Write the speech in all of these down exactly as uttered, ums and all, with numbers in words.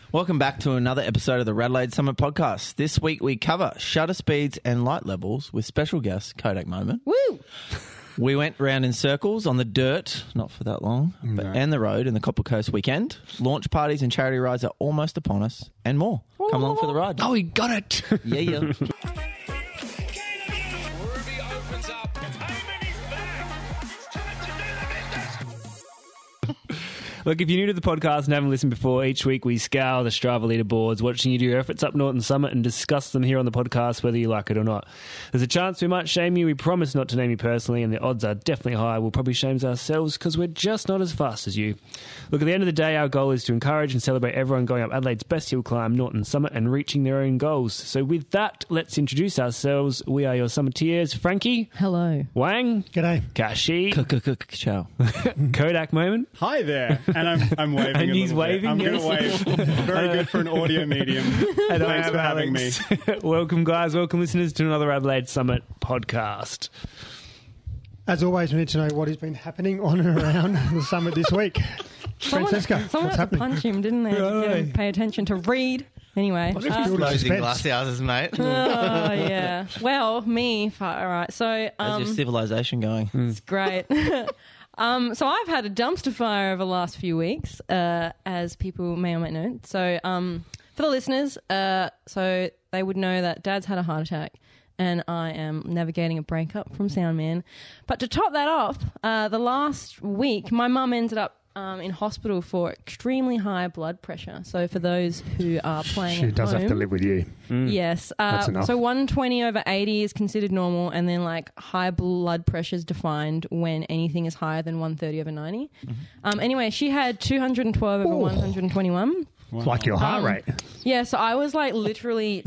Welcome back to another episode of the Radelaide Summit Podcast. This week we cover shutter speeds and light levels with special guest Kodak Moment. Woo! We went round in circles on the dirt, not for that long, but, No. and the road in the Copper Coast weekend. Launch parties and charity rides are almost upon us, and more. Come along for the ride. Oh, he got it. Yeah, yeah. Ruby opens up. Omen is back. It's time to do the business. Look, if you're new to the podcast and haven't listened before, each week we scour the Strava leaderboards, watching you do your efforts up Norton Summit and discuss them here on the podcast, whether you like it or not. There's a chance we might shame you. We promise not to name you personally, and the odds are definitely high. We'll probably shame ourselves because we're just not as fast as you. Look, at the end of the day, our goal is to encourage and celebrate everyone going up Adelaide's best hill climb, Norton Summit, and reaching their own goals. So with that, let's introduce ourselves. We are your summiteers, Frankie, Hello. Wang, G'day. Kashi, Ciao. Kodak Moment. Hi there. And I'm, I'm waving And a he's little bit. waving, I'm yes. going to wave. Very good for an audio medium. And I Thanks am for having me. Alex. Welcome, guys. Welcome, listeners, to another Adelaide Summit podcast. As always, we need to know what has been happening on and around the summit this week. Someone, Francesca, someone what's had to happening? punch him, didn't they? To get him to pay attention to read. Anyway. What if uh, you build a Closing suspense? glass houses, mate. oh, yeah. Well, me. All right. So, How's your um, civilization going? it's great. um, so I've had a dumpster fire over the last few weeks, uh, as people may or may know. So um, for the listeners, uh, so they would know that Dad's had a heart attack. And I am navigating a breakup from Soundman. But to top that off, uh, the last week, my mum ended up um, in hospital for extremely high blood pressure. So for those who are playing She at does home, have to live with you. yes. That's Uh, enough. so one twenty over eighty is considered normal, and then like high blood pressure is defined when anything is higher than one thirty over ninety. Um, anyway, she had two hundred twelve over Ooh. one hundred twenty-one. It's like your heart Um, rate. Yeah, so I was like literally,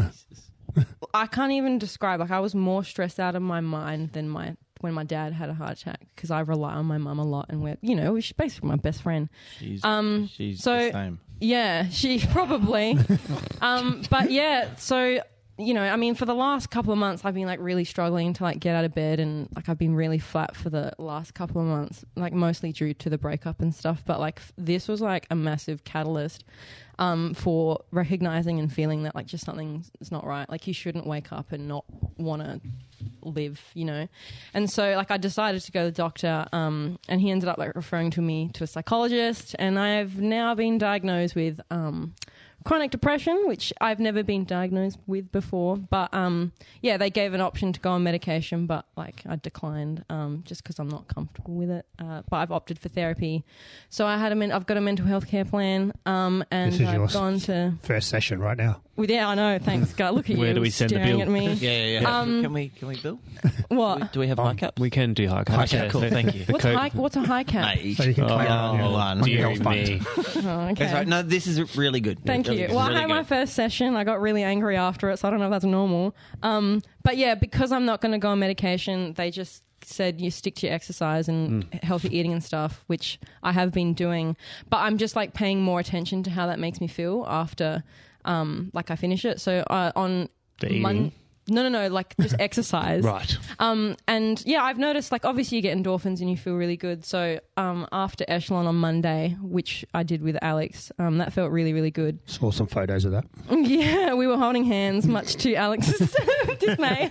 I can't even describe. Like I was more stressed out of my mind than my when my dad had a heart attack because I rely on my mum a lot, and we're you know she's basically my best friend. She's, Um, she's so- the same. Yeah, she probably. um, but yeah, so you know, I mean, for the last couple of months, I've been like really struggling to like get out of bed, and like I've been really flat for the last couple of months, like mostly due to the breakup and stuff. But like f- this was like a massive catalyst um, for recognizing and feeling that like just something's not right. Like you shouldn't wake up and not want to live, you know. And so like I decided to go to the doctor, um, and he ended up like referring to me to a psychologist, and I've now been diagnosed with um, chronic depression, which I've never been diagnosed with before. But um, yeah, they gave an option to go on medication, but like I declined um, just because I'm not comfortable with it. Uh, but I've opted for therapy. So I had a men- I've got a mental health care plan, um, and This is I've yours. gone to. First session right now. Well, yeah, I know. Thanks, God. Look at Where you do we send the staring bill? at me. Yeah, yeah, yeah. Um, can we, can we, Bill? What? Do we have high caps? We can do high High caps. cap, cool, thank you. What's, co- high, what's a high cap? Mate, So you can claim it on your- oh, on your Dear health fund. me. Oh, okay. That's right. No, this is really good. Thank Really you. good. Well, Really I had my good. first session. I got really angry after it, so I don't know if that's normal. Um, but yeah, because I'm not going to go on medication, they just said you stick to your exercise and healthy eating and stuff, which I have been doing. But I'm just like paying more attention to how that makes me feel after, um, like I finish it. So uh, on The eating? Mon- no, no, no, like just exercise. Right. Um, and yeah, I've noticed like obviously you get endorphins and you feel really good. So um, after Echelon on Monday, which I did with Alex, um, that felt really, really good. Saw some photos of that. Yeah, we were holding hands, much to Alex's dismay.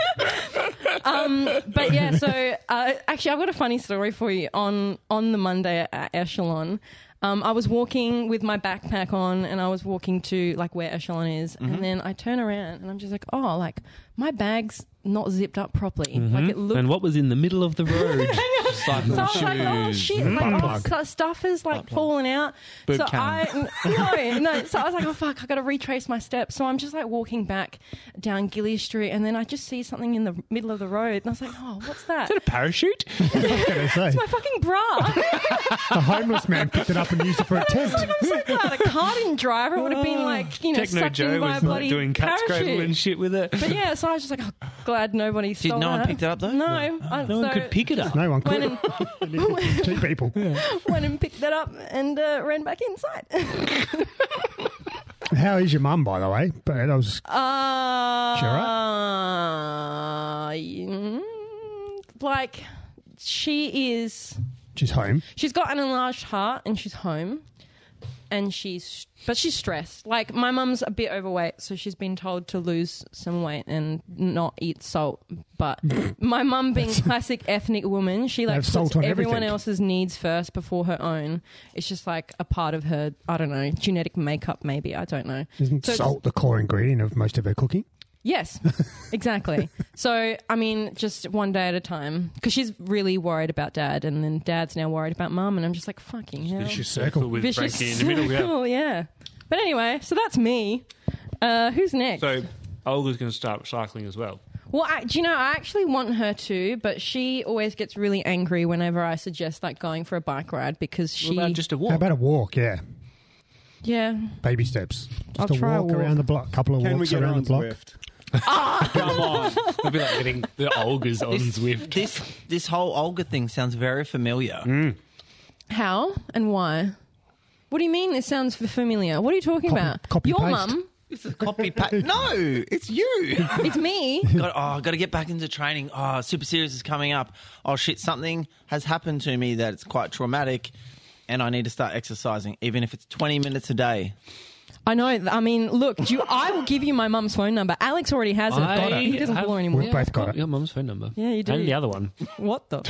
um, but yeah, so uh, actually, I've got a funny story for you. On on the Monday at Echelon, um, I was walking with my backpack on, and I was walking to like where Echelon is, and then I turn around, and I'm just like, oh, like my bag's not zipped up properly. Like it looked. And what was in the middle of the road? Cycling So I was like, oh shoes. shit, like, Butt oh, plug. stu- stuff is like plug. falling out. Boob so cam. I, no, no. So I was like, oh fuck, I got to retrace my steps. So I'm just like walking back down Gilly Street, and then I just see something in the middle of the road, and I was like, oh, what's that? Is that a parachute? I was going to say, It's my fucking bra. the homeless man picked it up and used it for a tent. I'm so glad a car didn't drive. It would have been like, you know, Techno sucked in Joe by a was bloody like doing cat scradle parachute. and shit with it. But yeah, so I was just like, oh, glad nobody stole no one that. picked it up, though? No. I, No one so could pick it up. No one Went could. and, Two people. went and picked that up and uh, ran back inside. How is your mum, by the way? But that was Uh, She mm, like, she is... she's home. She's got an enlarged heart and she's home. and she's but she's stressed. Like my mum's a bit overweight, so she's been told to lose some weight and not eat salt. But my mum, being classic ethnic woman, she like Have puts salt on everyone everything. else's needs first before her own. It's just like a part of her, I don't know, genetic makeup maybe, I don't know. Isn't So it's- salt the core ingredient of most of her cooking? Yes, exactly. So, I mean, just one day at a time. Because she's really worried about Dad, and then Dad's now worried about Mum, and I'm just like, fucking hell. Vicious circle. With Vicious Frankie in the middle, yeah. circle, yeah. But anyway, so that's me. Uh, who's next? So Olga's going to start cycling as well. Well, I, do you know, I actually want her to, but she always gets really angry whenever I suggest like going for a bike ride because she... What about just a walk? How about a walk? Yeah, yeah. baby steps. Just I'll a try a walk walk. around the block. Couple of Can we walks get around on the block. Zwift? Come on. It'd be like getting the Olgas on This, Zwift. this this whole Olga thing sounds very familiar. How and why? What do you mean this sounds f- familiar? What are you talking Copy- about? copy Your paste. mum? It's a copy paste. No, it's you. It's me. got, oh, got to get back into training. Oh, Super Series is coming up. Oh shit, something has happened to me that's quite traumatic, and I need to start exercising, even if it's twenty minutes a day. I know. I mean, look, do you, I will give you my mum's phone number. Alex already has it. I He doesn't have- call her anymore. We've both got it. Your mum's phone number. Yeah, you do. And the other one. What the?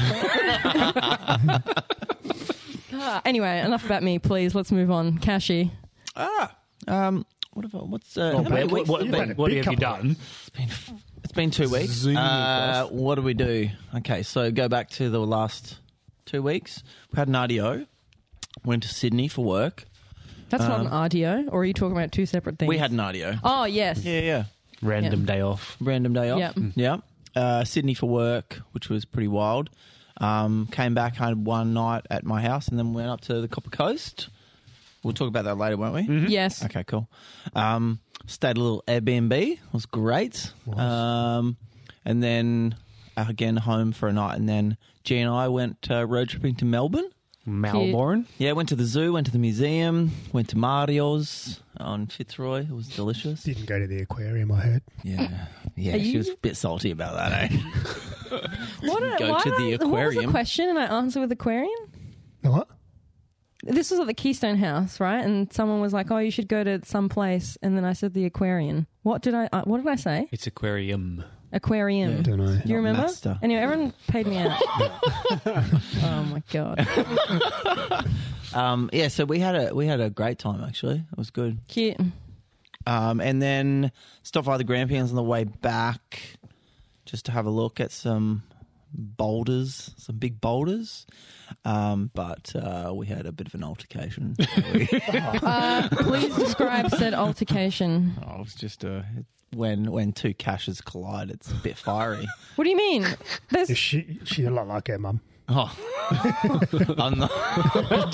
Ah, anyway, enough about me, please. Let's move on. Cashy. Ah, um, what have I, what's uh, how What, many what, weeks what, has it You've been? had a what big have you couple of done? It's been it's been two weeks. Zooming Uh, across. what do we do? Okay, so go back to the last two weeks. We had an R D O. Went to Sydney for work. That's not Um, an R D O, or are you talking about two separate things? We had an R D O. Oh, yes. Yeah, yeah. Random Yeah. day off. Random day off. Yep. Yeah. Uh, Sydney for work, which was pretty wild. Um, came back, had one night at my house, and then went up to the Copper Coast. We'll talk about that later, won't we? Yes. Okay, cool. Um, stayed a little Airbnb. It was great. Um, and then uh, again home for a night, and then G and I went uh, road tripping to Melbourne. Melbourne. Yeah, went to the zoo, went to the museum, went to Mario's on Fitzroy. It was delicious. Didn't go to the aquarium, I heard. Yeah, yeah. Are She you- was a bit salty about that, eh? What, Didn't a- go why to did the I- What was the aquarium. question and I answer with aquarium? The what? This was at the Keystone House, right? And someone was like, "Oh, you should go to some place," and then I said the aquarium. What did I? Uh, what did I say? It's aquarium. Aquarium. Yeah. Don't know. Do you Not remember? master. Anyway, everyone paid me out. Oh my god, Um, yeah, so we had a we had a great time actually. It was good. cute. Um, and then stopped by the Grampians on the way back, just to have a look at some boulders, some big boulders. Um, but uh, we had a bit of an altercation. Uh, please describe said altercation. Oh, it was just a when when two caches collide, it's a bit fiery. What do you mean? There's Is she, she's a lot like her mum. Oh, I'm not.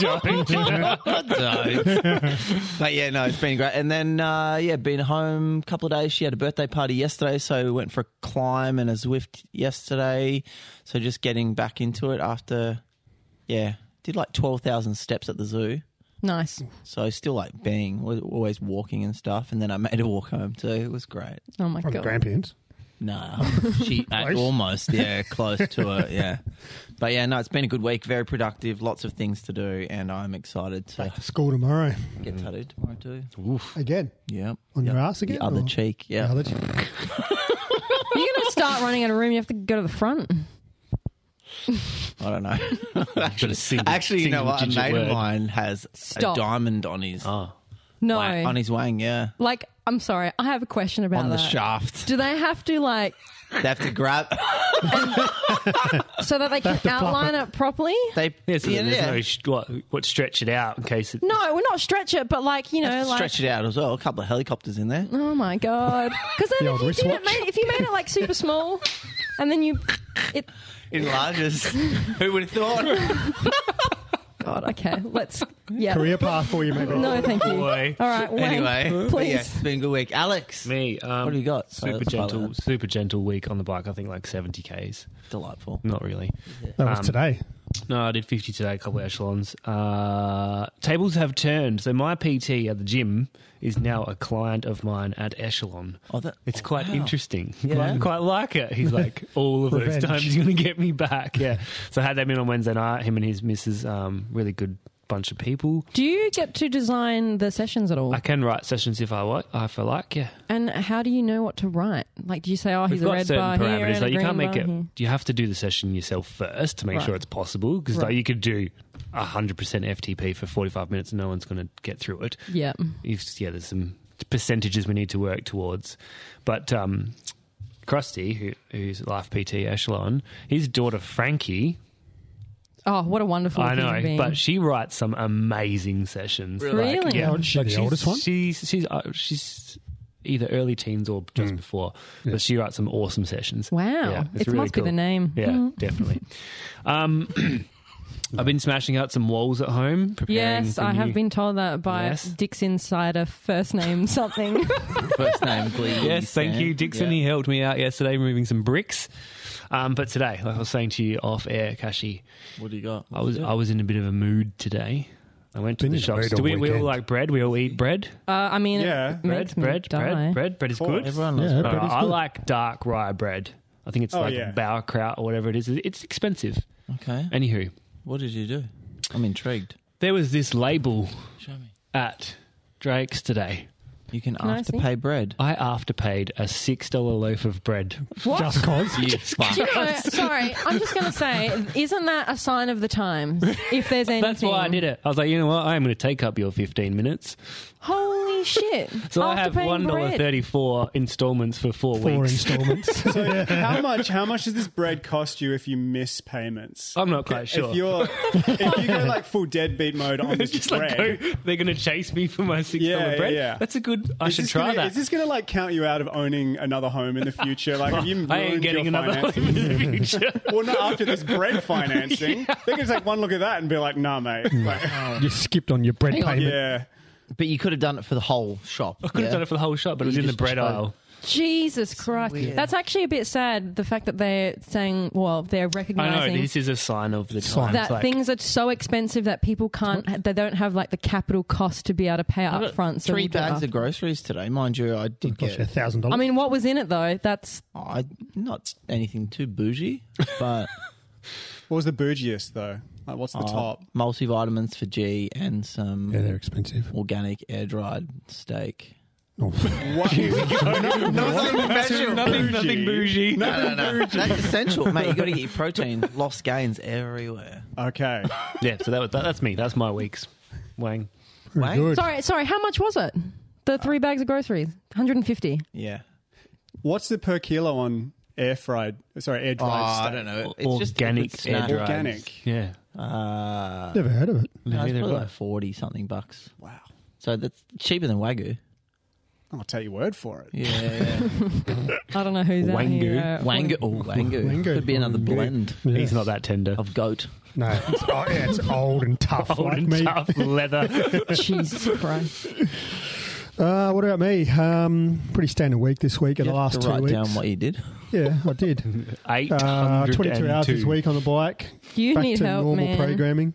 Don't. But yeah, no, it's been great. And then uh, yeah, been home a couple of days. She had a birthday party yesterday, so we went for a climb and a Zwift yesterday. So just getting back into it after, yeah, did like twelve thousand steps at the zoo. nice. So still like being was always walking and stuff. And then I made a walk home too. It was great. Oh my From the god. Grampians. No, she uh, Close. almost, yeah, close to it, yeah. But yeah, no, it's been a good week, very productive, lots of things to do, and I'm excited to School tomorrow. get tattooed tomorrow too. Again. Yeah, On Yep. your ass again? The other or- cheek, yeah. The other cheek. You're gonna start running out of room. You have to go to the front. I don't know. actually, single- actually, you know what? A single-digit mate of word. mine has Stop. a diamond on his Oh. No. wa- on his wang, yeah, Like, I'm sorry. I have a question about on the that. shaft. Do they have to like They have to grab. so that they can to fluff outline it. it properly? They Yeah, so yeah, there's yeah. no sh- what, what stretch it out in case it. No, we're not stretch it, but like you know, Have to like stretch it out as well. A couple of helicopters in there. oh my god! Because then The if old you did it, wristwatch. made, if you made it like super small, and then you, it. Enlarges. Who would have thought? God, okay, let's yeah. Career path for you, maybe. No, thank you. Boy. All right, Wayne, Anyway, but please. yeah, it's been a good week. Alex, Me, um, what have you got? Super Let's highlight gentle, that. super gentle week on the bike. I think like seventy k's. Delightful. Not really. That was Um, today. No, I did fifty today, a couple of echelons. Uh, tables have turned. So my P T at the gym is now a client of mine at Echelon. Oh, that, It's quite wow. interesting. Yeah. Quite, quite like it. He's like, all of those Revenge. times he's going to get me back. Yeah. So I had them in on Wednesday night, him and his missus, um, really good bunch of people. Do you get to design the sessions at all? I can write sessions if I want, if I like, yeah. And how do you know what to write? Like, do you say, oh, here's We've a got red certain bar here parameters. and Like a you can't green make it. bar here? You have to do the session yourself first to make Right. sure it's possible. Because Right. like you could do a hundred percent F T P for forty-five minutes, and no one's going to get through it. Yeah. You've, yeah, there's some percentages we need to work towards. But um, Krusty, who, who's Life P T Echelon, his daughter Frankie. Oh, what a wonderful I human know, being. but she writes some amazing sessions. Really? Like, yeah, How old is she, the she's, oldest one? She's she's uh, she's either early teens or just before, but she writes some awesome sessions. Wow. Yeah, it's It really must be cool. the name. Yeah, Mm. definitely. Um, I've been smashing out some walls at home. Preparing Yes, for I new- have been told that by Yes. Dick's Insider, first name something. First name, Glee. Yes, thank Stan. you, Dixon. Yeah. He helped me out yesterday moving some bricks. Um, but today, like I was saying to you off air, Kashi, What do you got? I was I was in a bit of a mood today. I went to Been the in a shops. mood Do all we, we all weekend. like bread? We all eat bread? uh, I mean, Yeah. it Bread, makes me bread, die. bread, bread. Bread is course. good. Everyone loves Yeah, bread. bread is I good. like dark rye bread. I think it's Oh, like yeah. sauerkraut or whatever it is. It's expensive. Okay. Anywho, What did you do? I'm intrigued. there was this label Show me. at Drake's today. You can, Can I after see? pay bread. I afterpaid a six dollar loaf of bread. What? Just cause. You Do fuck. you know, sorry, I'm just going to say, isn't that a sign of the times? If there's anything. That's why I did it. I was like, you know what? I'm going to take up your fifteen minutes. Holy shit. So I After have paying one dollar bread. thirty-four installments for four, Four weeks. installments. So how much? How much does this bread cost you if you miss payments? I'm not quite sure. If you're, if you go like full deadbeat mode on this Just bread, like go, they're going to chase me for my six dollar Yeah, bread. yeah. That's a good. I is should this try gonna, that. Is this going to like count you out of owning another home in the future? Like, have you ruined I ain't getting your another finances? home in the future. Well, not after this bread financing. They're going to take one look at that and be like, "Nah, mate." Like, You skipped on your bread Hang on. payment. yeah. But you could have done it for the whole shop. I could have done it for the whole shop, but it was You in the just bread tried. aisle. Jesus Christ. weird. That's actually a bit sad, the fact that they're saying, well, they're I know recognising this is a sign of the Sign. times. that like, things are so expensive that people can't, they don't have like the capital cost to be able to pay I up got front. So three we'll do it bags after. of groceries today. Mind you, I did Cost you a get thousand dollars. I mean, what was in it though? That's I not anything too bougie, but What was the bougiest though? Like, what's the uh, top? multivitamins for G and some yeah, they're expensive. organic air dried steak. Oh. What? Nothing nothing, nothing bougie. No, no, no. That's essential, mate. You got to get your protein. Lost gains everywhere. Okay. Yeah, so that, was- that, that's me. That's my weeks. Wang. Very Wang? good. sorry, sorry. How much was it? The three bags of groceries, one hundred fifty. Yeah. What's the per kilo on air fried? Sorry, air Oh, dried. I steak? don't know. It's Organic just air liquid dried. snack. Organic. Yeah. Uh, Never heard of it. no, it's Neither probably have I. like forty something bucks. Wow. So that's cheaper than Wagyu. I'll take your word for it. Yeah, yeah. I don't know who's out Wangu. here. uh, Wangu. Oh, Wangu. Wangu. Could be another Wangu. blend Yes. He's not that tender. of goat. No, it's, oh, yeah, it's old and tough Old like and me. tough leather. Jesus Christ. Uh, what about me? Um, pretty standard week this week. In You the have last to two write weeks. down what you did. Yeah, I did. Eight Uh, hundred twenty-two hours this week on the bike. You Back need to help, normal man. programming.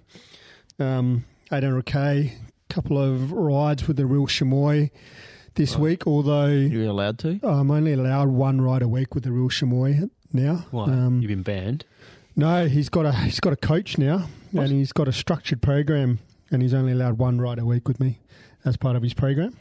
Um, eight hundred K, couple of rides with the real chamois this week, although You're allowed to. I'm only allowed one ride a week with the real chamois now. Why? Um, You've been banned. no, he's got a he's got a coach now, What? and he's got a structured program, and he's only allowed one ride a week with me as part of his program.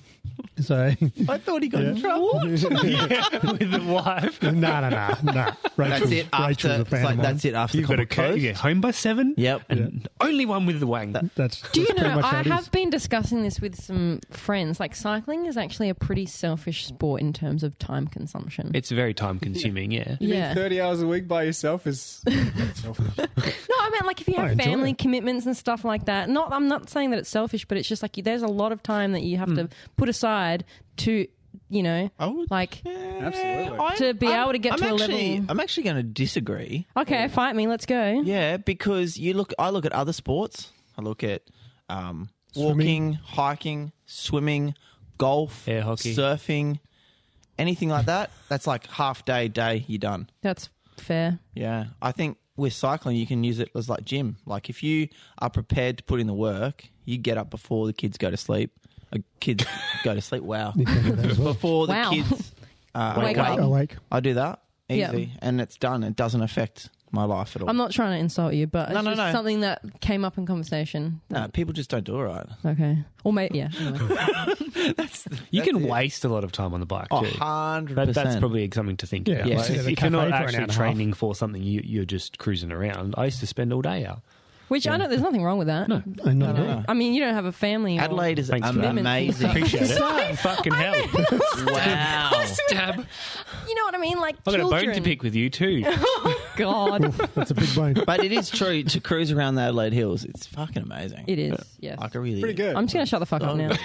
So I thought he got in Yeah. trouble. With the wife. no, no, no, no. Rachel's, That's it. After, Rachel's a it's fan like, of mine. that's it after You've the got a couple co- coast. you get home by seven. Yep. And only one with the wang. That's, Do you that's pretty know, much how I it is. have been discussing this with some friends. Like, cycling is actually a pretty selfish sport in terms of time consumption. It's very time consuming, yeah. You yeah. mean thirty hours a week by yourself is selfish. No, I mean, like, if you I have enjoy family it. commitments and stuff like that, not, I'm not saying that it's selfish, but it's just like there's a lot of time that you have to put aside to, you know, I would, like, Absolutely. I'm- To be I'm- able to get I'm to a actually, level- I'm actually going to disagree. okay, fight me, let's go. Yeah, because you look. I look at other sports. I look at um, walking, hiking, swimming, golf, Air hockey. surfing, anything like that. That's like half day, day. You're done. That's fair. Yeah, I think with cycling you can use it as like gym. Like if you are prepared to put in the work, you get up before the kids go to sleep. Uh, kids go to sleep. Wow. You can do that as well. Before the Wow. kids uh, Wake wake up. up. Awake. I do that easy, Yeah. and it's done. It doesn't affect my life at all. I'm not trying to insult you, but it's No, no, just no. something that came up in conversation. No, people just don't do it right. Okay. Or maybe, yeah. Anyway. You can it. waste a lot of time on the bike Oh, too. one hundred That, percent. that's probably something to think Yeah, about. yeah. Like, Sit if at a if you're not cafe for an hour actually and a half. training for something, you, you're just cruising around. I used to spend all day out. Which I know there's nothing wrong with that. No. I know. No, no. I mean, you don't have a family. or- Adelaide is Thanks for that. amazing. Appreciate it. Fucking hell. Wow. Stab. You know what I mean? Like I've got a children. bone to pick with you too. God, That's a big bone. But it is true to cruise around the Adelaide Hills. It's fucking amazing. it is. Yes. Like, it really Pretty is. good. I'm just gonna shut the fuck up now.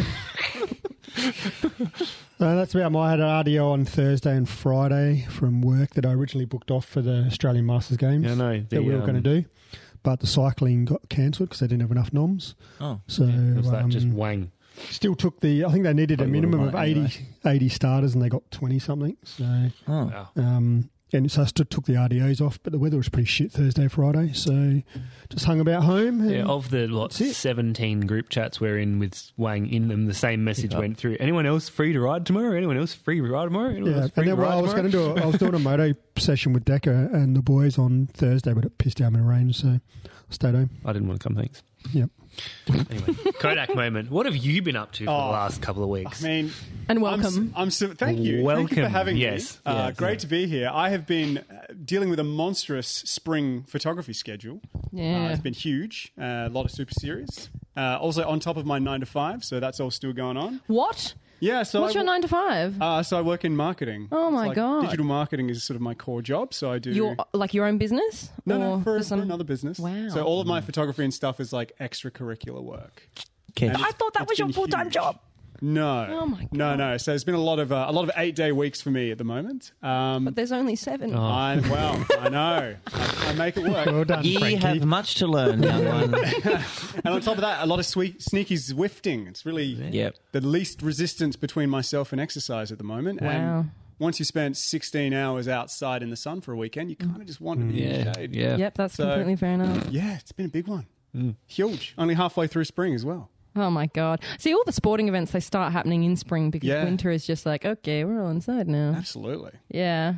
Uh, that's about my I had an R D O on Thursday and Friday from work that I originally booked off for the Australian Masters Games Yeah, no, the, that we were um, going to do. But the cycling got cancelled because they didn't have enough noms. Oh. So Was that um, just wang? still took the, I think they needed a Probably minimum would've of won it eighty, anyway. eighty starters and they got twenty something. So, Oh. Wow. um, and so I still took the R D Os off, but the weather was pretty shit Thursday, Friday. So just hung about home. and- Yeah, of the what That's it. seventeen group chats we're in with Wang in them, the same message Yeah. went through. Anyone else free to ride tomorrow? Anyone else free to ride tomorrow? Anyone Yeah, else free and then to well, ride I was tomorrow? going to do. A, I was doing a moto session with Decker and the boys on Thursday, but it pissed down in the rain, so I stayed home. I didn't want to come. Thanks. Yep. Anyway, Kodak moment. What have you been up to for Oh, the last couple of weeks? I mean, And I'm, welcome. s- I'm so, thank you. Thank you Welcome, for having yes. me. Uh, Yes. great to be here. I have been uh, dealing with a monstrous spring photography schedule. Uh, Yeah. it's been huge. Uh, a lot of super series. Uh, also on top of my nine to five, so that's all still going on. What? Yeah. So What's I, your nine to five? Uh, so I work in marketing. Oh, It's my like God. Digital marketing is sort of my core job. So I do Your like your own business? no, Or no, for, some- for another business. Wow. So all of my photography and stuff is like extracurricular work. Okay. And I thought that it's was your been full time huge. job. No. Oh, my God. No, no. So there's been a lot of uh, a lot of eight day weeks for me at the moment. Um, But there's only seven. Oh. I well, I know. I, I make it work. Well done, You Frankie. have much to learn, young one. And on top of that, a lot of sweet, sneaky Zwifting. It's really Yep. the least resistance between myself and exercise at the moment. Wow. And once you spent sixteen hours outside in the sun for a weekend, you kind of just want to be in yeah, the shade. yeah. Yep, that's So- completely fair enough. Yeah, it's been a big one. Huge. Only halfway through spring as well. Oh my God. See, all the sporting events, they start happening in spring because Yeah. winter is just like, okay, we're all inside now. Absolutely. Yeah.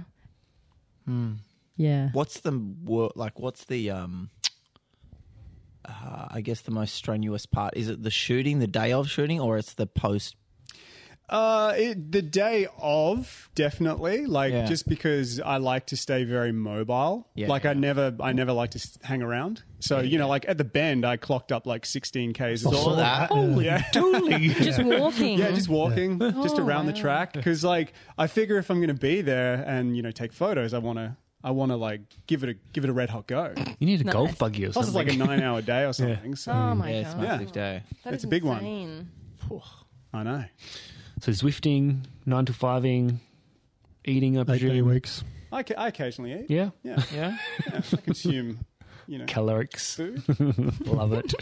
Yeah. What's the wor- like? What's the um? Uh, I guess the most strenuous part is it the shooting, the day of shooting, or it's the post. Uh, it, the day of, definitely. Like, Yeah. just because I like to stay very mobile. Yeah, like, I yeah. never, I never like to s- hang around. So, you know, like at the bend, I clocked up like sixteen Ks. as Saw well. that. Holy, yeah. Just walking. Yeah, just walking, just Oh, around the wow. track. Because, like, I figure if I'm going to be there and you know take photos, I want to, I want to like give it a give it a red hot go. You need a Nice. golf buggy or Plus, something. it's like a nine hour day or something. So Oh my Yeah, it's God. a massive day. That It's is a big one. insane. I know. So Zwifting, nine to fiving, eating, I Eight day presume. weeks. I, ca- I occasionally eat. Yeah, Yeah, Yeah. yeah. I consume, you know, calorics. food. Love it.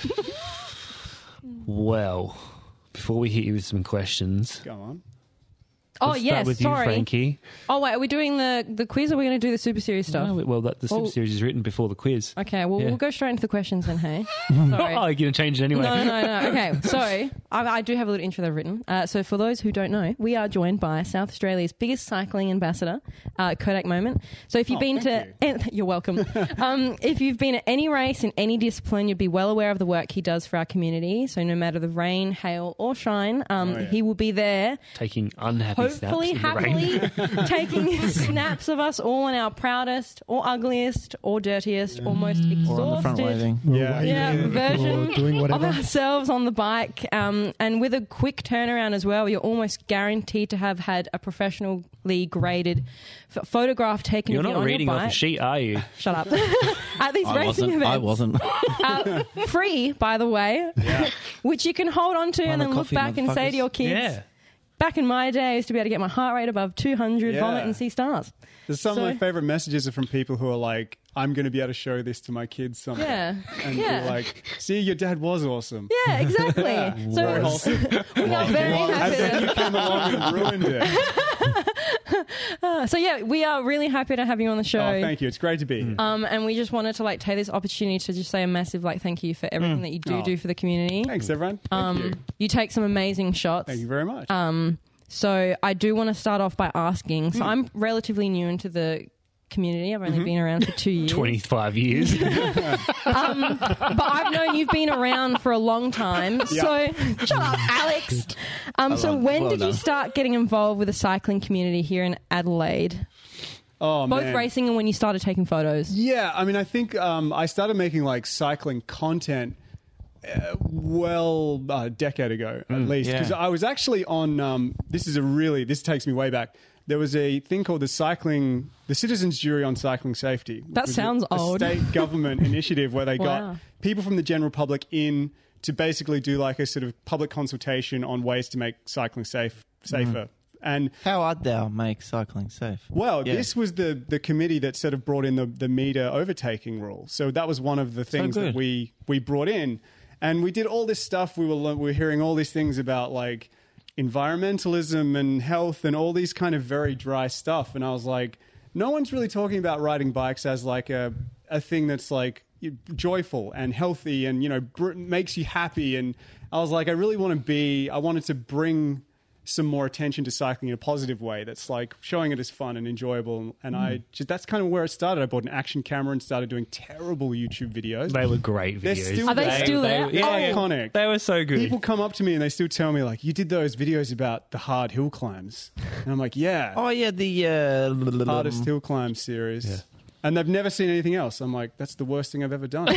Well, before we hit you with some questions, Go on. Oh, let's yes. start with Sorry. you, Frankie. Oh, wait. Are we doing the, the quiz or are we going to do the super series stuff? No, well, that, the Super Oh. Series is written before the quiz. Okay. Well, Yeah. we'll go straight into the questions then, hey? Sorry. Oh, you're going to change it anyway. No, no, no. Okay, so I, I do have a little intro that I've written. Uh, so for those who don't know, we are joined by South Australia's biggest cycling ambassador, uh, Kodak Moment. So if you've Oh, been to, thank and, you're welcome. um, if you've been at any race in any discipline, you'd be well aware of the work he does for our community. So no matter the rain, hail, or shine, um, Oh, yeah. he will be there. Taking unhappy Hopefully, snaps in the rain. happily taking snaps of us all in our proudest, or ugliest, or dirtiest, or most exhausted. Or on the front waving. Yeah. Yeah, Or version doing of whatever. ourselves on the bike, um, and with a quick turnaround as well. You're almost guaranteed to have had a professionally graded f- photograph taken You're of you not on reading your off bike. a sheet, are you? Shut up. At these I racing wasn't. events, I wasn't. Uh, free, by the way, which you can hold on to and the then look coffee, back and say to your kids. Yeah. Back in my day, I used to be able to get my heart rate above two hundred, Yeah. vomit, and see stars. There's some So- of my favorite messages are from people who are like, I'm going to be able to show this to my kids someday. Yeah. And Yeah. be like, see, your dad was awesome. Yeah, exactly. Very So wholesome. we are very And happy. then you came along and ruined it. So yeah, we are really happy to have you on the show. Oh, thank you. It's great to be here. Um, and we just wanted to like take this opportunity to just say a massive like thank you for everything that you do Oh. do for the community. Thanks, everyone. Thank Um, you. you take some amazing shots. Thank you very much. Um, so I do want to start off by asking. Hmm. So I'm relatively new into the community. I've Mm-hmm. only been around for two years. twenty-five years. Um, but I've known you've been around for a long time. So shut up, Alex. Um, so on. when Well did you done. start getting involved with the cycling community here in Adelaide? Oh, Both man. racing and when you started taking photos. Yeah, I mean, I think um, I started making like cycling content uh, well a decade ago at least, yeah. because I was actually on. Um, this is a really this takes me way back. There was a thing called the cycling, the Citizens Jury on Cycling Safety. which That was sounds a, old. A state government initiative where they Wow. got people from the general public in to basically do like a sort of public consultation on ways to make cycling safe safer. And How art thou make cycling safe? well, Yeah. this was the, the committee that sort of brought in the, the meter overtaking rule. So that was one of the things that good. we, we brought in. And we did all this stuff. We were, le- we were hearing all these things about like environmentalism and health and all these kind of very dry stuff. And I was like, no one's really talking about riding bikes as like a, a thing that's like joyful and healthy and, you know, br- makes you happy. And I was like, I really want to be, I wanted to bring some more attention to cycling in a positive way that's like showing it as fun and enjoyable. And I just, that's kind of where it started. I bought an action camera and started doing terrible YouTube videos. They were great They're videos. still Are they there. still there? They, yeah, Iconic. They were so good. People come up to me and they still tell me like, you did those videos about the hard hill climbs. And I'm like, yeah, Oh yeah, the uh, hardest hill climb series. And they've never seen anything else. I'm like, that's the worst thing I've ever done.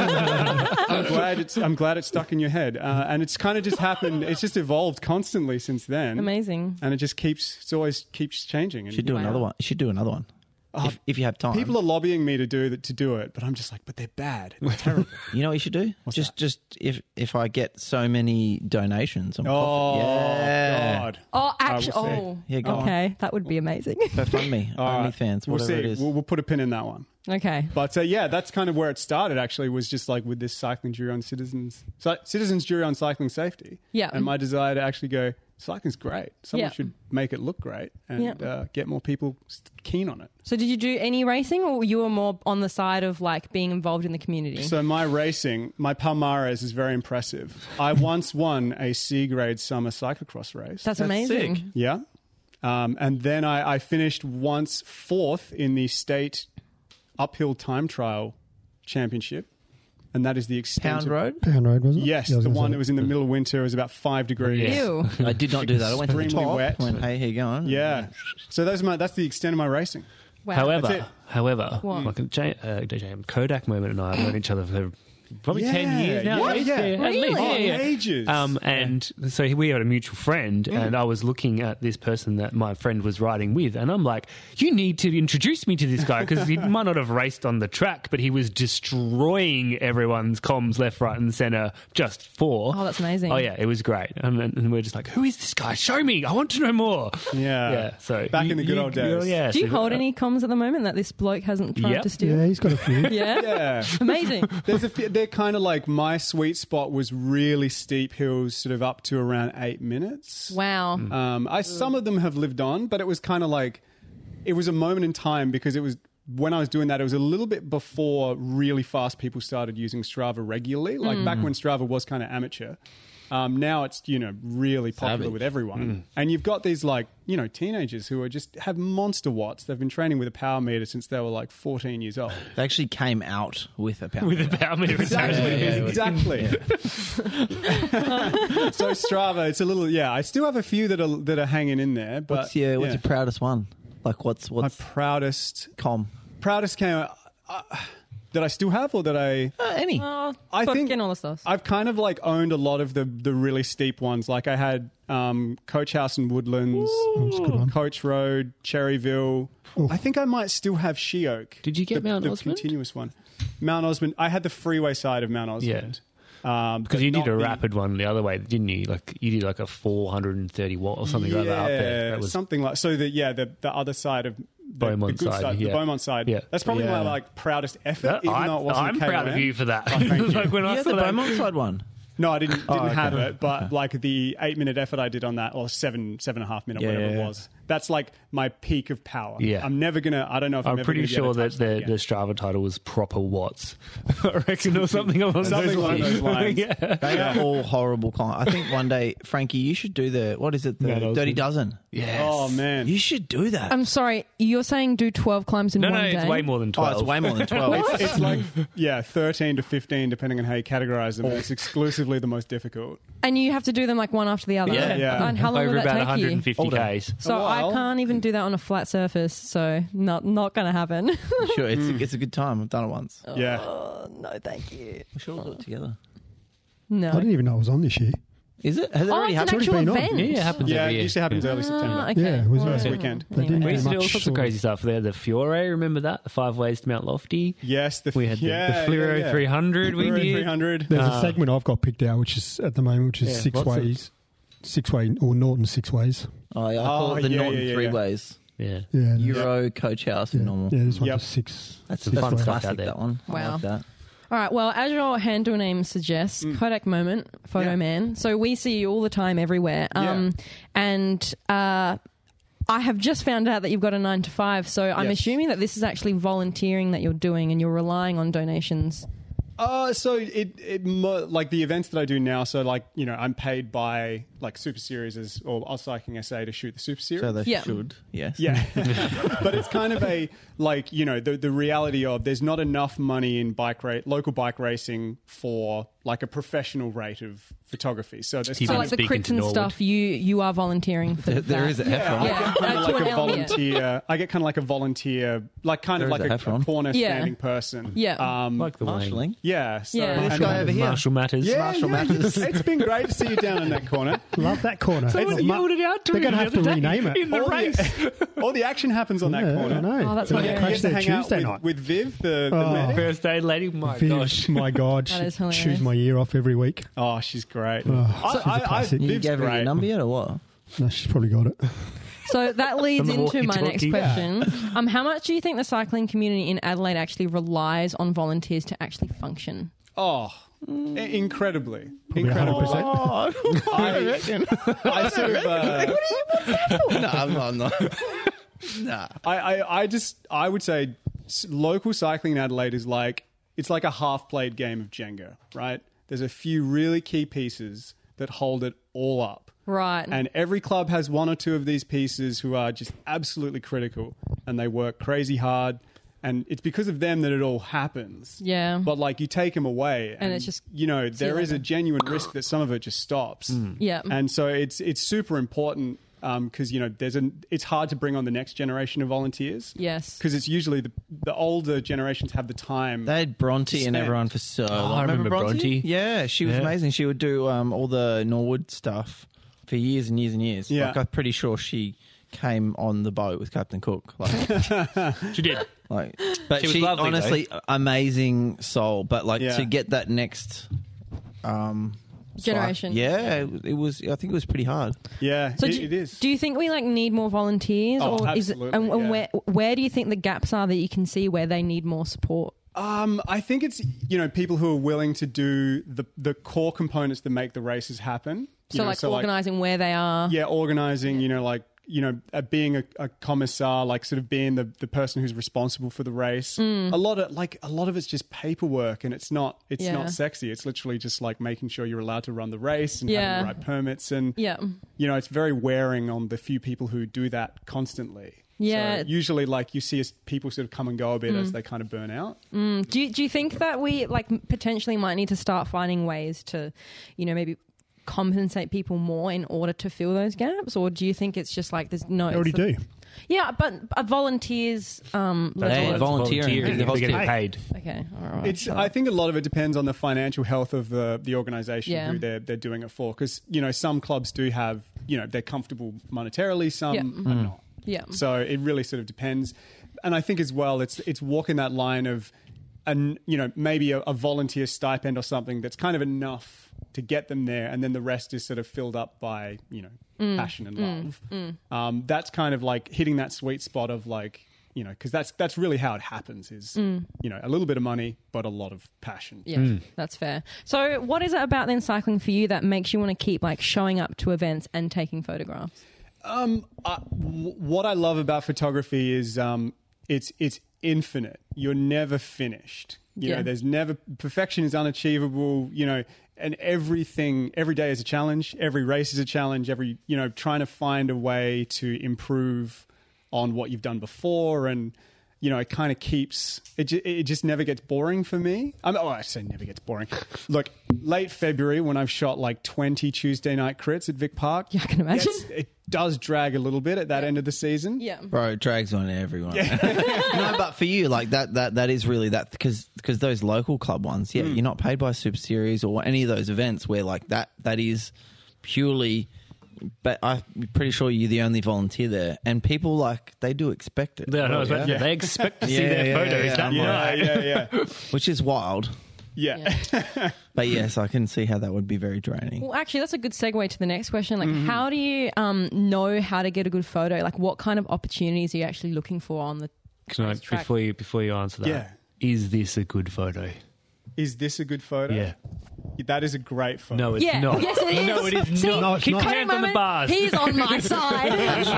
I'm glad it's I'm glad it's stuck in your head. Uh, and it's kind of just happened. It's just evolved constantly since then. Amazing. And it just keeps, it's always keeps changing. And You should do Wow. another one. You should do another one if, if you have time. people are lobbying me to do that to do it, but I'm just like, but they're bad. They're terrible. You know what you should do? just, just if if I get so many donations on oh coffee, yeah, God. Oh, actually, will see. oh, Yeah, go on. okay, that would be amazing. GoFundMe, All right. OnlyFans, We'll whatever see. it is. We'll, we'll put a pin in that one. Okay, But uh, yeah, that's kind of where it started. Actually, was just like with this cycling jury on citizens, Cy- citizens jury on cycling safety. Yeah. and my desire to actually go, cycling's great. Someone Yeah. should make it look great and Yeah. uh, get more people s- keen on it. so did you do any racing, or you were more on the side of like being involved in the community? So my racing, my Palmares is very impressive. I once won a C grade summer cyclocross race. That's, That's amazing. sick. Yeah. Um, and then I, I finished once fourth in the state uphill time trial championship. And that is the extent Pound of- Road. Pound Road, wasn't it? Yes, Yeah, I was the gonna one say that was in the middle of winter. It was about five degrees. Yeah. Ew. I did not do that. I went to the Extremely top. wet. Went, hey, here you going? Yeah. So those are my, that's the extent of my racing. Wow. However, That's it. however, What? like a J, uh, J J, Kodak moment and I have known each other for probably ten years now. Yeah, at least. yeah. at Really? least, Oh, yeah, yeah. ages. Um, and so we had a mutual friend, and I was looking at this person that my friend was riding with, and I'm like, "You need to introduce me to this guy because he might not have raced on the track, but he was destroying everyone's comms left, right, and center just for." Oh, that's amazing. Oh yeah, it was great, and, and we're just like, "Who is this guy? Show me! I want to know more." yeah. Yeah, so Back you- in the good you- old days. Yeah, Do you so- hold any comms at the moment that this bloke hasn't tried Yep. to steal? Yeah, he's got a few. Yeah? Yeah. Amazing. There's a few, they're kind of like my sweet spot was really steep hills, sort of up to around eight minutes. Wow. Um, I some of them have lived on, but it was kind of like it was a moment in time because it was when I was doing that. It was a little bit before really fast people started using Strava regularly, like back when Strava was kind of amateur. Um, now it's you know really popular Savage. with everyone, and you've got these like you know teenagers who are just have monster watts. They've been training with a power meter since they were like fourteen years old. They actually came out with a pound. with a power meter. Exactly. Yeah, yeah, yeah. exactly. So Strava, it's a little yeah. I still have a few that are that are hanging in there. But What's your What's yeah. your proudest one? Like what's my what's proudest com? proudest came out uh, that I still have or that I Uh, any? Oh, I fucking think all the stuff. I've kind of like owned a lot of the the really steep ones. Like I had um, Coach House and Woodlands, That's a good one. Coach Road, Cherryville. I think I might still have She Oak. Did you get the, Mount the Osmond? continuous one? Mount Osmond. I had the freeway side of Mount Osmond. Um, Because but you not did a the- rapid one the other way, didn't you? Like you did like a four hundred thirty watt or something like that up there. Yeah, That was something like so. The yeah, the the other side of the, Beaumont the good side, the yeah. Beaumont side. Yeah. That's probably Yeah. my like proudest effort. That- even I, though it wasn't I'm K O M. proud of you for that. Oh, thank you. Like when I You had saw the that, Beaumont side one. No, I didn't didn't okay. have it, but like the eight minute effort I did on that, or seven seven and a half minute, Yeah, whatever yeah, it yeah. was. that's like my peak of power. Yeah. I'm never gonna. I don't know if I'm, I'm ever pretty gonna be able sure to that touch the, again. the Strava title was proper watts. I reckon, or something along Something those along lines. those lines. yeah. They are all horrible climbs. I think one day, Frankie, you should do the, what is it, the Mount Dirty Osmond. Dozen. Yes. Oh man. You should do that. I'm sorry, you're saying do twelve climbs in No, one no, day? it's way more than oh, twelve. it's way more than twelve. It's, it's like yeah, thirteen to fifteen, depending on how you categorize them. It's exclusively the most difficult. And you have to do them like one after the other. Yeah. Yeah. And how long Over will that about take one hundred you? fifty kays. So A I while. can't even do that on a flat surface. So not not going to happen. Sure, it's, it's a good time. I've done it once. Yeah. Oh, no, thank you. We should all do it together. No. I didn't even know it was on this year. Is it? Has it Oh, already it's an happened? actual already been on. event. Yeah, it happens Yeah, every it year. usually happens early September. Ah, okay. Yeah, it was Well, first weekend. They didn't We do used to do all much sorts of sort crazy stuff there. The Fiore, remember that? The five ways to Mount Lofty. Yes, the We had the, yeah, the Fluoro yeah, yeah. three hundred. We Fluoro did. three hundred. There's Uh, a segment I've got picked out, which is at the moment, which is Yeah, six lots of- ways, six way or Norton six ways. Oh, yeah, I call Oh, it the yeah, Norton yeah, yeah, Three yeah. Ways. Yeah. Yeah, Euro, Coach House, yeah, and normal. yeah. This one's Yep. just six. That's, Some that's fun stuff classic, out there. that one. I Wow. like that. All right. Well, as your handle name suggests, Kodak Moment, Photo Yeah. Man. So we see you all the time, everywhere. Um, And uh, I have just found out that you've got a nine to five. So I'm Yes. assuming that this is actually volunteering that you're doing, and you're relying on donations. Uh, so it, it mo- like the events that I do now. So like you know, I'm paid by like Super Series as or Oz Cycling S A to shoot the Super Series. So they Yeah. should, yes. Yeah, but it's kind of a like you know the the reality of there's not enough money in bike rate local bike racing for like a professional rate of photography. So there's You've So been like the speaking crits to and Norwood. stuff, you you are volunteering for There, there that. is a yeah, Heffron. I Yeah. get kind Uh, of to like an a L, yeah. volunteer. I get kind of like a volunteer, like kind There of is like a a, a Heffron. corner Yeah. standing person. Yeah. um, Like the Wayne. Marshalling. yeah. So, Yeah. This and- guy over here. Marshall Matters. Yeah, Marshall yeah, Matters. It's been great to see you down in that corner. Love that corner. Someone It's mu- yelled it out to They're him going to the have to other day rename it. in the All race. the, all the action happens on that Yeah, corner. I know. Oh, that's They hilarious. crashed You get to there hang out Tuesday with, night. with Viv, the, the Oh. medic. First aid lady. My Viv, gosh. my God, That is she hilarious. chews my ear off every week. Oh, she's great. Oh, I, she's a I, I, classic. You Viv's gave her great. your number yet or what? No, she's probably got it. So that leads On the into my next walkie-talkie. question. Um, how much do you think the cycling community in Adelaide actually relies on volunteers to actually function? Oh, i- incredibly, Probably one hundred incredibly. percent. Oh, I reckon. I sort of, uh, no, I'm not. I'm not. Nah. I, I, I just, I would say, s- local cycling in Adelaide is like it's like a half-played game of Jenga, right? There's a few really key pieces that hold it all up. Right. And every club has one or two of these pieces who are just absolutely critical and they work crazy hard. And it's because of them that it all happens. Yeah. But like you take them away and, it's just- you know, there you is a later. genuine risk that some of it just stops. Yeah. And so it's it's super important because, you know, there's an it's hard to bring on the next generation of volunteers. Yes. Because it's usually the, the older generations have the time. They had Bronte and Spent. everyone for so long. I remember Bronte. Yeah, she was Yeah. amazing. She would do um, all the Norwood stuff for years and years and years. Yeah. Like, I'm pretty sure she came on the boat with Captain Cook. Like, She did. like but She she, was lovely, honestly, amazing soul. But like Yeah. to get that next um, Generation. yeah, it, it was. I think it was pretty hard. yeah, So it, do, it is. do you think we like need more volunteers, Oh, or is it? absolutely, And, and yeah. where where do you think the gaps are that you can see where they need more support? Um, I think it's you know people who are willing to do the the core components that make the races happen. You So know, like organizing where they are. yeah, organizing. You know, like you know, uh, being a, a commissar, like sort of being the, the person who's responsible for the race. Mm. A lot of like a lot of it's just paperwork, and it's not it's Yeah. not sexy. It's literally just like making sure you're allowed to run the race and Yeah. having the right permits, and Yeah. you know, it's very wearing on the few people who do that constantly. Yeah. So usually, like you see, as people sort of come and go a bit Mm. as they kind of burn out. Do you, do you think that we like potentially might need to start finding ways to, you know, maybe compensate people more in order to fill those gaps, or do you think it's just like there's no? They already it's the- do. Yeah, but uh, volunteers. Um, That's They all- are that's volunteering. volunteering. They're They're getting paid. paid. okay, all right. It's. shut I up. think a lot of it depends on the financial health of the the organization Yeah. who they're they're doing it for. Because you know some clubs do have you know they're comfortable monetarily, some Yeah. are not. Yeah. So it really sort of depends. And I think as well, it's it's walking that line of, an you know maybe a, a volunteer stipend or something that's kind of enough to get them there, and then the rest is sort of filled up by you know Mm. passion and love. Um, that's kind of like hitting that sweet spot of like. You know, because that's that's really how it happens. Is you know a little bit of money, but a lot of passion. Yeah, that's fair. So, what is it about then cycling for you that makes you want to keep like showing up to events and taking photographs? Um, uh, w- what I love about photography is um, it's it's infinite. You're never finished. You Yeah. know, there's never perfection is unachievable. You know, and everything every day is a challenge. Every race is a challenge. Every you know, trying to find a way to improve on what you've done before, and you know, it kind of keeps it. Ju- it just never gets boring for me. I'm, oh, I say never gets boring. Look, late February when I've shot like twenty Tuesday night crits at Vic Park. Yeah, I can imagine. Yes, it does drag a little bit at that end of the season. Yeah. Bro, it drags on everyone. No, but for you, like that, that, that is really that because because those local club ones, yeah, you're not paid by Super Series or any of those events where like that that is purely. But I'm pretty sure you're the only volunteer there, and people like they do expect it. Yeah, no, I was about to say, yeah. they expect to see Yeah, their yeah, photos. yeah, That Yeah, much. yeah, yeah, Which is wild. yeah. But yes, I can see how that would be very draining. Well, actually, that's a good segue to the next question. Like, Mm-hmm. how do you um, know how to get a good photo? Like, what kind of opportunities are you actually looking for on the Can I, track? before you before you answer that, Yeah. is this a good photo? Is this a good photo? Yeah. That is a great photo. No, it's Yeah, not. yes, it is. No, it is See, not. No, it's Keep not. your Wait a hands on the moment, bars. he's on my side.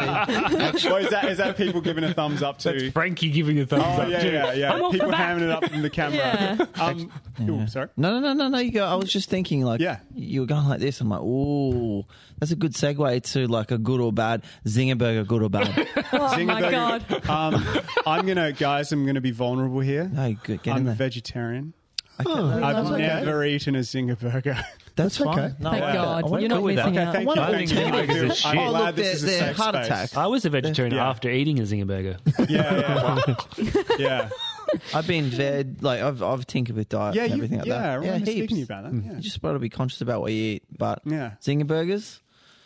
Well, is that is that people giving a thumbs up to? That's Frankie giving a thumbs Oh up. yeah, too. yeah, yeah. I'm off People the back. hamming it up from the camera. Yeah. Um, ooh, sorry. No, no, no, no, no. You go. I was just thinking, like, Yeah. you were going like this. I'm like, ooh, that's a good segue to like a good or bad Zinger Burger, good or bad. Oh my god. Zingerberger. Um, I'm gonna, guys. I'm gonna be vulnerable here. No, good. Get I'm in a there. vegetarian. Okay, Oh, no, I've that's okay. never eaten a Zinger burger. That's That's okay. fine. No, Thank I like that. God. I want You're to not go with missing that. Okay, out. thank One you. of Thank the you. I things- feel- Oh, I'm look, glad this they're- is a they're safe heart space. attacks. I was a vegetarian Yeah. after eating a Zinger burger. Yeah, yeah, yeah. I've been ved, like I've I've tinkered with diet Yeah, and you, everything like yeah, that. I remember heaps. speaking to you about that. Yeah. You just got to be conscious about what you eat. But Yeah. Zinger Burgers,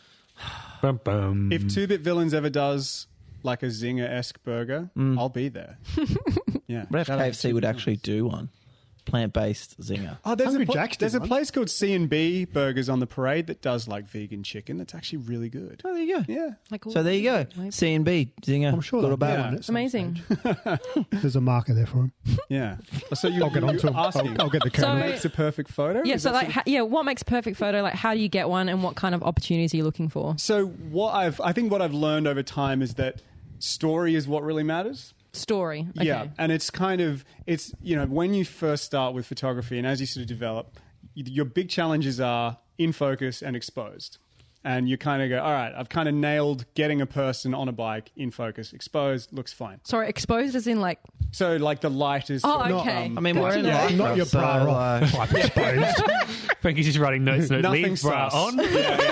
Bum, bum. If Two Bit Villains ever does like a Zinger-esque burger, I'll be there. Yeah. what if Shout out K to F C Two would Bit actually do one? Plant-based Zinger. Oh, there's Hungry a, pla- Jack's did there's a one. place called C and B Burgers on the parade that does like vegan chicken. That's actually really good. Oh, there you go. Yeah. Like, So there you go. Maybe. C and B Zinger. I'm sure good or they'll bad do Yeah. one at some Amazing. stage. There's a marker there for him. Yeah. So you, I'll get you- onto you're him. asking, I'll, I'll get the So- camera. what makes a perfect photo? Yeah, Is so that like, sort ha- yeah, what makes a perfect photo? Like, how do you get one, and what kind of opportunities are you looking for? of- so what I've, I think what I've learned over time is that story is what really matters. Story. Okay. Yeah, and it's kind of it's you know when you first start with photography and as you sort of develop, y- your big challenges are in focus and exposed, and you kind of go, all right, I've kind of nailed getting a person on a bike in focus, exposed, looks fine. Sorry, exposed as in like. So like the light is. Oh, sort of, okay. I mean, Good we're to in know. life, Not your so, bra off. like, Type exposed. Frankie's just writing notes. Note, Nothing leave bra sus. on.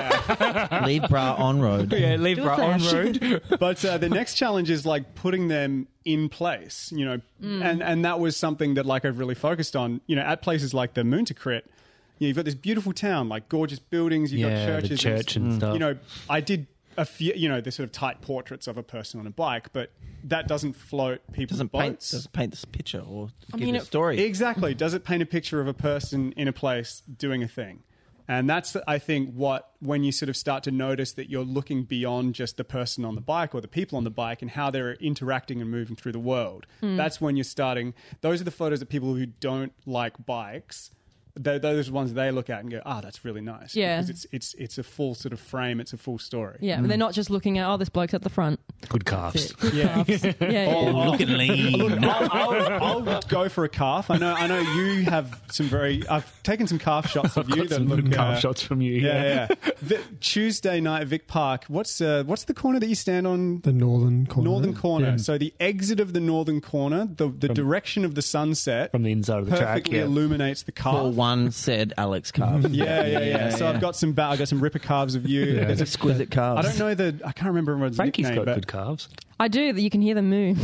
Yeah, leave bra on road. Yeah, leave Do a bra on flash. road. yeah. But uh, the next challenge is like putting them in place, you know, and and that was something that like I've really focused on, you know, at places like the Moonticrit. You know, you've got this beautiful town, like gorgeous buildings. You've Yeah, got the churches, church and stuff. You know, I did a few, you know, the sort of tight portraits of a person on a bike, but that doesn't float people's Doesn't paint boats. doesn't paint this picture or give mean, a it- story. Exactly. Does it paint a picture of a person in a place doing a thing? And that's, I think, what, when you sort of start to notice that you're looking beyond just the person on the bike or the people on the bike and how they're interacting and moving through the world, that's when you're starting. Those are the photos of people who don't like bikes. They're those ones they look at and go, ah, that's really nice. Yeah. Because it's, it's, it's a full sort of frame, it's a full story. Yeah, they're not just looking at, oh, this bloke's at the front. Good calves. Yeah. Yeah, yeah. Oh, Looking lean. Look, I'll, I'll, I'll go for a calf. I know. I know you have some very. I've taken some calf shots of I've you got that some look calf uh, shots from you. Yeah, yeah. The, Tuesday night, at Vic Park. What's uh, what's the corner that you stand on? The northern corner. Northern corner. Yeah. So the exit of the northern corner, the the direction of the sunset, From the inside of the track. perfectly Yeah. illuminates the calf. For one said Alex Carve. Yeah, yeah, yeah, So I've got some. Ba- I got some ripper calves of you. There's a- exquisite calves. I don't know the. I can't remember everyone's Frankie's nickname, got but good calves. I do. You can hear them move.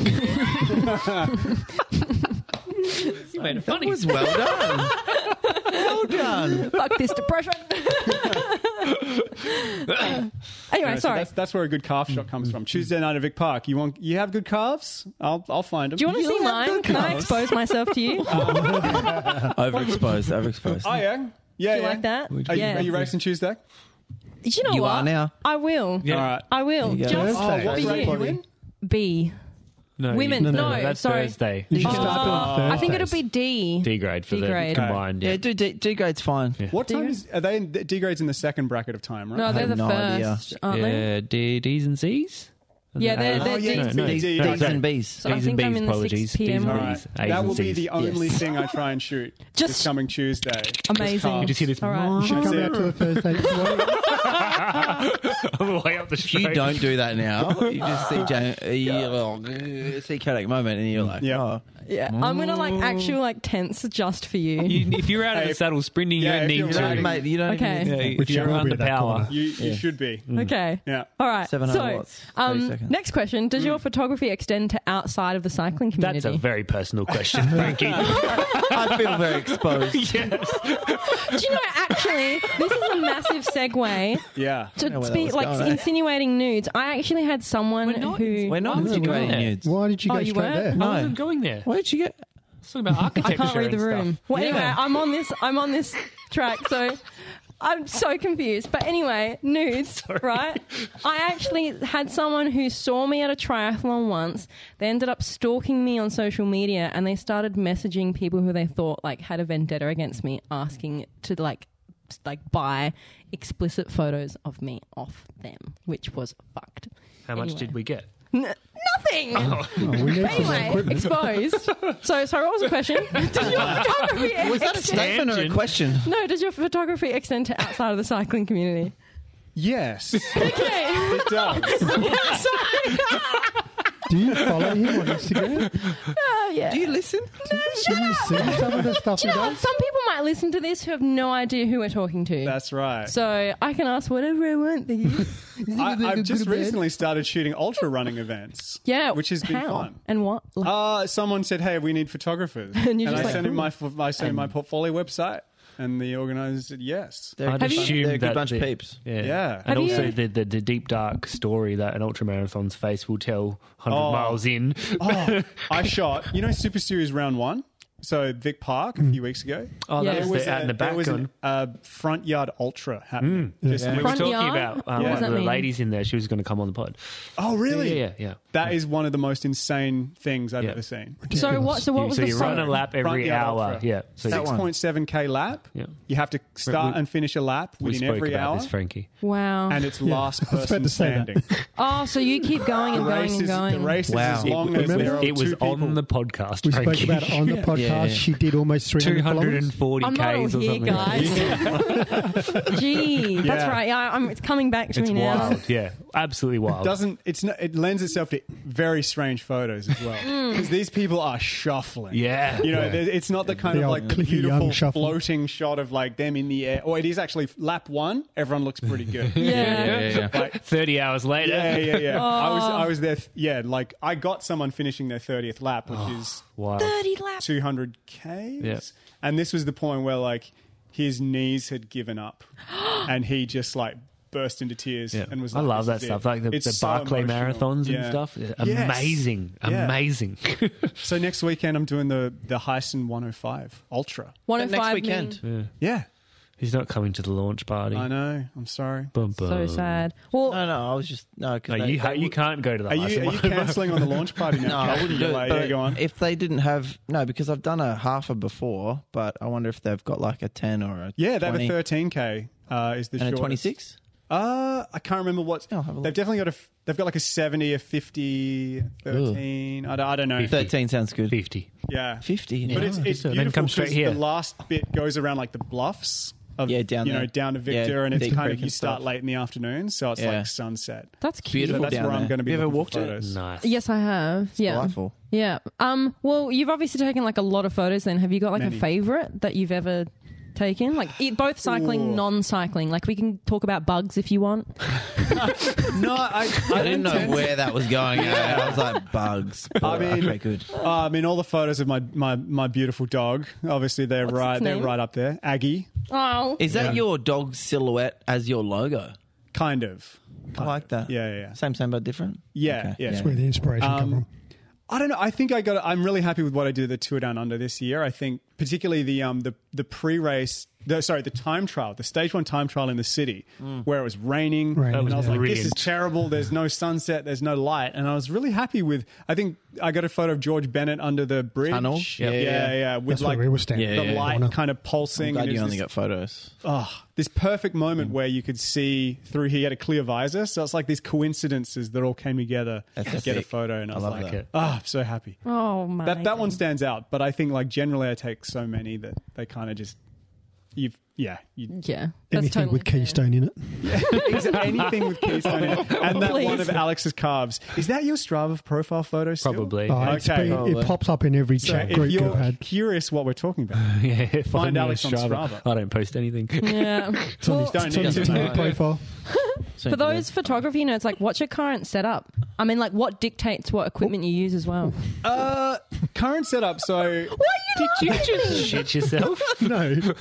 You made it That was well done. well done. Fuck this depression. anyway, Yeah, so sorry. that's, that's where a good calf shot comes from. Tuesday night at Vic Park. You want? You have good calves? I'll I'll find them. Do you want to see have mine? good Can I calves. expose myself to you? Do Overexposed. Overexposed. Oh yeah, yeah. you yeah. like that? Are you, yeah. are you racing Tuesday? you know You what? are now. I will. Yeah. All right. I will. There you go. Just Oh, for what you. grade are you in? B. No, Women, you- no, that's sorry. Thursday. You should Oh, start doing I think it'll Thursdays. be D. D grade for D the grade. combined. Yeah, Yeah. do D, D grade's fine. Yeah. What time D- is, are they in, D grade's in the second bracket of time, right? No, they're have the no first, idea. aren't they? Yeah, D, D's and C's? Yeah, they're, Oh, they're yeah, D's. it's no, D, D's, D, D's okay. and B's. So I D's think and I'm B's, in the apologies. six p m D's and All one. right. A's That and will be C's. the only Yes. thing I try and shoot Just- this coming Tuesday. Amazing. You just hear this. All right. You should come out to the Thursday. All the way up the If street. you don't do that now, you just see Jane, uh, you uh, see Kodak moment, and you're like, Yeah. oh, Yeah, I'm gonna like actual like tense just for you. You- if you're out of Hey, the saddle sprinting, yeah, you if don't you're need you to. don't, mate, you don't. Okay. even Yeah, need if Which you're you will under be at that power. corner. You, you should be. Okay. Yeah. All right. seven hundred so, watts, thirty um, seconds. next question: does your photography extend to outside of the cycling community? That's a very personal question, Frankie. I feel very exposed. Do you know? Actually, this is a massive segue Yeah. know to where that speak was like going, eh? insinuating nudes. I actually had someone We're not- who We're not Why would you go integrating there? nudes. Why did you Oh, go you straight weren't? there? I No. wasn't going there. Where did you get? It's talking about I architecture. can't read the and room. stuff. Well, Yeah. anyway, I'm on this. I'm on this track, so I'm so confused. But anyway, nudes, right? I actually had someone who saw me at a triathlon once. They ended up stalking me on social media, and they started messaging people who they thought like had a vendetta against me, asking to like like buy explicit photos of me off them, which was fucked. How much Anyway. did we get? N- nothing. Oh, we need But some anyway, equipment. exposed. So, sorry, what was the question? Does your photography Was that a extend- statement or a Tangent. question? No, does your photography extend to outside of the cycling community? Yes, Okay. it does. Sorry. Do you follow him on Instagram? Oh, yeah. Do you listen? Do you see some of the stuff Do he you know what? does? Some people might listen to this who have no idea who we're talking to. That's right. so I can ask whatever I want. Thingy. I, I've just recently started shooting ultra running events. Yeah. which has been how? fun. And what? Like, Uh, someone said, "Hey, we need photographers," And you're and just I like, sent him "Cool." my I sent him my portfolio website, and the organizer said yes. They're, a I'd good bunch- assume they're a good that bunch of the- peeps. Yeah. Yeah. And Have also you- the, the, the deep, dark story that an ultramarathon's face will tell one hundred Oh. miles in. Oh, I shot. You know, Super Series round one. So Vic Park a few weeks ago. Oh, Yeah. that There was, the, out a, in the back there was one. a front yard ultra happening. Just We were Front talking yard? about What um, does one that of the mean? ladies in there. She was going to come on the pod. Oh, really? Yeah, yeah, yeah. That is one of the most insane things I've Yeah. ever seen. so what? So what You- was so the you run song? a lap Front every yard hour. ultra. Yeah. So That you- one. six point seven K lap. Yeah. You have to start We- and finish a lap we within spoke every about hour. this, Frankie. Wow. And it's last I was about person to say that. standing. Oh, so you keep going and The going race and is, going. the race is Wow. as It- long it as was- there are It was two people. on the podcast, We Frankie. spoke about it on the podcast. Yeah, yeah. She did almost three two hundred hundred kilometres. forty I'm not all Ks or here, something. guys. Gee, that's Yeah. right. Yeah, I'm, it's coming back to It's me now. wild. Yeah. Absolutely wild. Doesn't it's not, it lends itself to very strange photos as well Mm. because these people are shuffling. Yeah. You know, Yeah. there- it's not the kind The of old like the Cliffy Young beautiful shuffle. floating shot of like them in the air. Or it is actually lap one. Everyone looks pretty good. Yeah. Yeah, yeah, yeah. Like, thirty hours later. yeah, yeah, yeah. I was, Oh. I was there. Yeah, like I got someone finishing their thirtieth lap, which Oh. is Wild. thirty laps. two hundred Ks. Yeah. And this was the point where like his knees had given up, and he just like burst into tears Yeah. and was. I Like, love that "This is stuff, it." like the, It's the so Barclay emotional. marathons Yeah. and stuff. Yes. Amazing, Yeah. amazing. So next weekend I'm doing the the Heisen one oh five Ultra. one oh Next five weekend. mean- Yeah, He's not coming to the launch party. I know. I'm sorry. Bum, So bum. sad. Well, No, no, I was just no. Cause No, they- you ha- they you would- can't go to the Are you, Heisen are you one. cancelling on the launch party now? No, I Kat? wouldn't You're do like, it. yeah, But go on. if they didn't have no, because I've done a half a before, but I wonder if they've got like a ten or a Yeah, they have a twenty thirteen K. Uh, is the and a shortest. twenty-six. Uh, I can't remember what. I'll have a look. They've definitely got a. f- They've got like a seventy, a fifty, thirteen. I don't, I don't know. Thirteen sounds good. Fifty. Yeah, Fifty. but yeah. it's it's And then beautiful come straight 'cause here. the last bit goes around like the bluffs. Of, Yeah, down you know there. down to Victor, Yeah, and it's Deep kind Creek of you and start stuff. late in the afternoon, so it's Yeah. like sunset. that's cute. Beautiful So that's down where I'm there. going to be You ever looking walked for it? photos. Nice. Yes, I have. Yeah. Delightful. Yeah. Um. Well, you've obviously taken like a lot of photos. Then, have you got like Many. a favorite that you've ever taken? Like e- both cycling, Ooh. non-cycling. Like we can talk about bugs if you want. No, I, I didn't know where that was going. I was like bugs. I mean- okay, good. Uh, I mean, all the photos of my, my, my beautiful dog. Obviously, they're What's right. its They're name? right up there. Aggie, Oh. Is that Yeah. your dog's silhouette as your logo? kind of. I like that. Yeah, yeah, yeah. Same, same, but different. Yeah, Okay. yeah. That's where the inspiration Um, come from. I don't know. I think I got. I'm really happy with what I did at the Tour Down Under this year. I think particularly the um the the pre-race. The, sorry, the time trial, the stage one time trial in the city, where it was raining, Raining, and I was yeah. like, "This is Brilliant. terrible. There's no sunset. There's no light." And I was really happy with. I think I got a photo of George Bennett under the bridge. Tunnel? yeah, Yeah, yeah, yeah. yeah, with That's like where we were standing. Yeah, the yeah, yeah. light Corner. kind of pulsing. I'm glad and you it was only this, got photos. oh, this perfect moment where you could see through. He had a clear visor, so it's like these coincidences that all came together That's to get a sick. photo. And I, I was love like, that. "Ah, I'm so happy." Oh my. That that one stands out, but I think like generally I take so many that they kind of just you've yeah you Yeah. That's Anything totally with fair. Keystone in it. anything with Keystone in it. And that Please. one of Alex's calves. Is that your Strava profile photo still? Probably. Oh, it's Okay. been- Probably. it pops up in every So chat if group you're you've had. curious what we're talking about, Yeah, Find me Alex on Strava. I don't post anything. Yeah. It's on his, Don't it's on need his to Tinder know. profile. For those photography nerds, like, what's your current setup? I mean, like, what dictates what equipment you use as well? uh, current setup. So Did you just Shit yourself. No,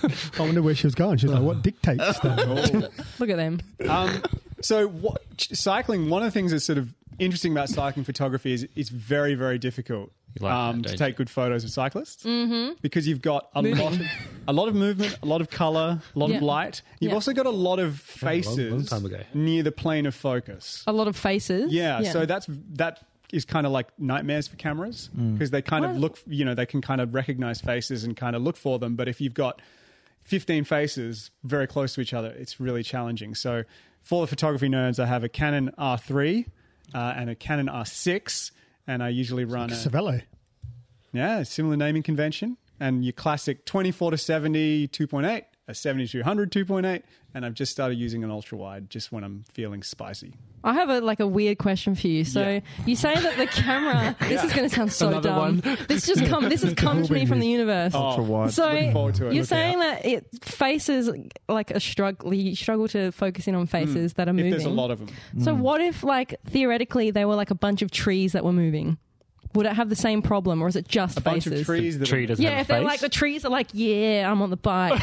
I wonder where she was going. She was like, "What dictates that?" look at them? um, so what, cycling. One of the things that's sort of interesting about cycling photography is it's very very difficult. You like um, that, to don't take good photos of cyclists mm-hmm. because you've got a lot, of, a lot of movement, a lot of color, a lot Yeah. of light. You've Yeah. also got a lot of Yeah, long- faces long time ago. near the plane of focus. A lot of faces. Yeah, so that's that is kind of like nightmares for cameras because they kind of What? look, you know, they can kind of recognize faces and kind of look for them. But if you've got fifteen faces very close to each other, it's really challenging. So for the photography nerds, I have a Canon R three uh, and a Canon R six, and I usually run a, Savello. yeah, similar naming convention. And your classic twenty-four to seventy two point eight, a seventy to one hundred two point eight, and I've just started using an ultra wide just when I'm feeling spicy. I have a like a weird question for you. So Yeah. you say that the camera. This is going to sound so Another dumb. one. This just come. This has come to me from the universe. Ultra wide. So Looking forward to it. you're Look saying out. that it faces like a struggle. You struggle to focus in on faces that are If moving. there's a lot of them. So what if, like, theoretically, they were like a bunch of trees that were moving? Would it have the same problem, or is it just A bunch faces? of trees that Tree are, doesn't Yeah, have if a they're face. like the trees are like, yeah, I'm on the bike.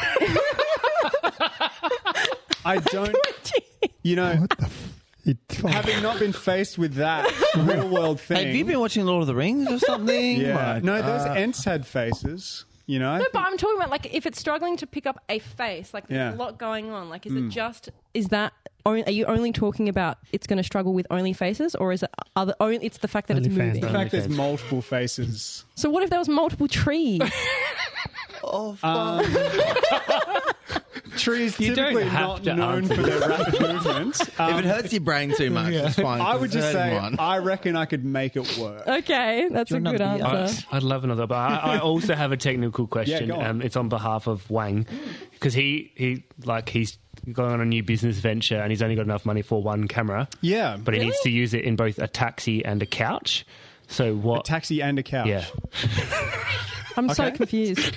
I don't, you know, What the? F- it, oh, having not been faced with that real world thing. Hey, have you been watching Lord of the Rings or something? Yeah. Like, No, those uh, Ents had faces, you know. I No, think- but I'm talking about like if it's struggling to pick up a face, like there's Yeah. a lot going on. Like, is it just is that? Are you only talking about it's going to struggle with only faces, or is it other? Only it's the fact that Only it's fans, moving. the though. fact there's multiple faces. So what if there was multiple trees? Oh, fuck. Um, trees You don't typically have not to known answer for their rapid movements. if Um, it hurts your brain too much, it's fine. I would It's just say hurting one. I reckon I could make it work. Okay, that's Do a you good want another beer? answer. I- I'd love another, but I, I also have a technical question. Yeah, go on. um, it's on behalf of Wang because he, he like he's going on a new business venture and he's only got enough money for one camera, Yeah, but he needs to use it in both a taxi and a couch. So a what? taxi and a couch. yeah, I'm so Okay. confused.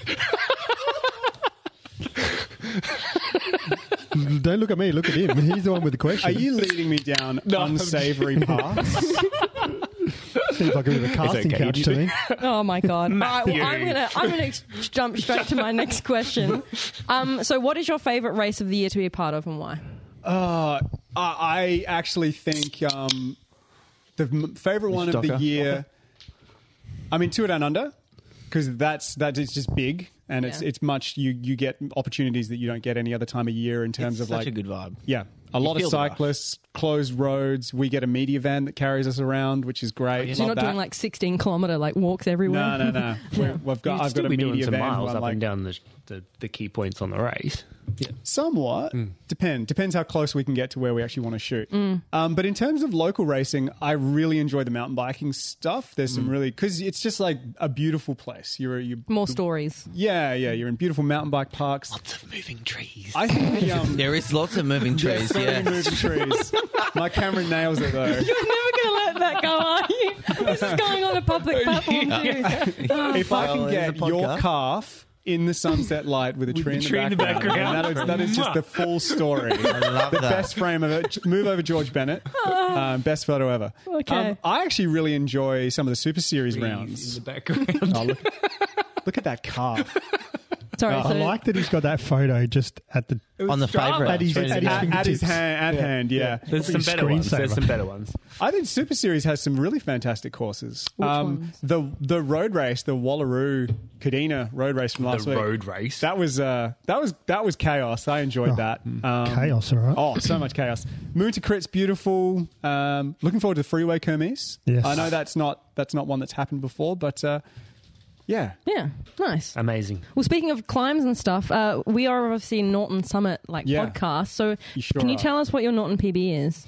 don't look at me. Look at him. He's the one with the question. Are you leading me down unsavory paths? Seems like a bit of a casting okay, couch you to do- me. Oh my god! All right, well, I'm Matthew. gonna I'm gonna ex- jump straight to my next question. Um, so, what is your favorite race of the year to be a part of, and why? Uh, I I actually think um, the m- favorite one of the Docker. year. I mean, Tour Down Under, because that's that is just big and it's Yeah. it's much you you get opportunities that you don't get any other time of year in terms It's of such like a good vibe. yeah, a lot of feel the rush. cyclists, closed roads. We get a media van that carries us around, which is great. So you're Love not doing that. like sixteen kilometer like walks everywhere. no no no. We're, we've got You'd I've still got a be doing media some van. miles who I'm up like, and down the, the the key points on the race. Somewhat. Depend. Depends how close we can get to where we actually want to shoot. Um, but in terms of local racing, I really enjoy the mountain biking stuff. There's some really, because it's just like a beautiful place. You're, you More stories. yeah, yeah. You're in beautiful mountain bike parks. Lots of moving trees. I think the, um, There is lots of moving trees, so yeah. many moving trees. My camera nails it though. You're never gonna let that go, are you? This is going on a public platform too. If I Well, can there's get a podcast. your calf in the sunset light with a tree, the tree in in the the background, background. That, is, that is just the full story. I love The that. best frame of it. Move over George Bennett. Um, best photo ever. Okay. Um, I actually really enjoy some of the Super Series in rounds. the background. Oh, look, look at that calf. Sorry, I so like that he's got that photo just at the. On the favourite. At his- at his At, at his fingertips. hand, at hand, yeah. There's some Probably better ones. There's screensaver. some better ones. I think Super Series has some really fantastic courses. Which um, ones? The the road race, the Wallaroo Kadena road race from last The week. road race. That was uh, that was that was chaos. I enjoyed Oh, that. Um, chaos, all right. Oh, so much chaos. Moon to Crit's beautiful. Um, looking forward to Freeway Kermes. Yes. I know that's not that's not one that's happened before, but uh, yeah. yeah, nice. Amazing. Well, speaking of climbs and stuff, uh, we are obviously Norton Summit like Yeah. podcast. So, You sure can you are. tell us what your Norton P B is?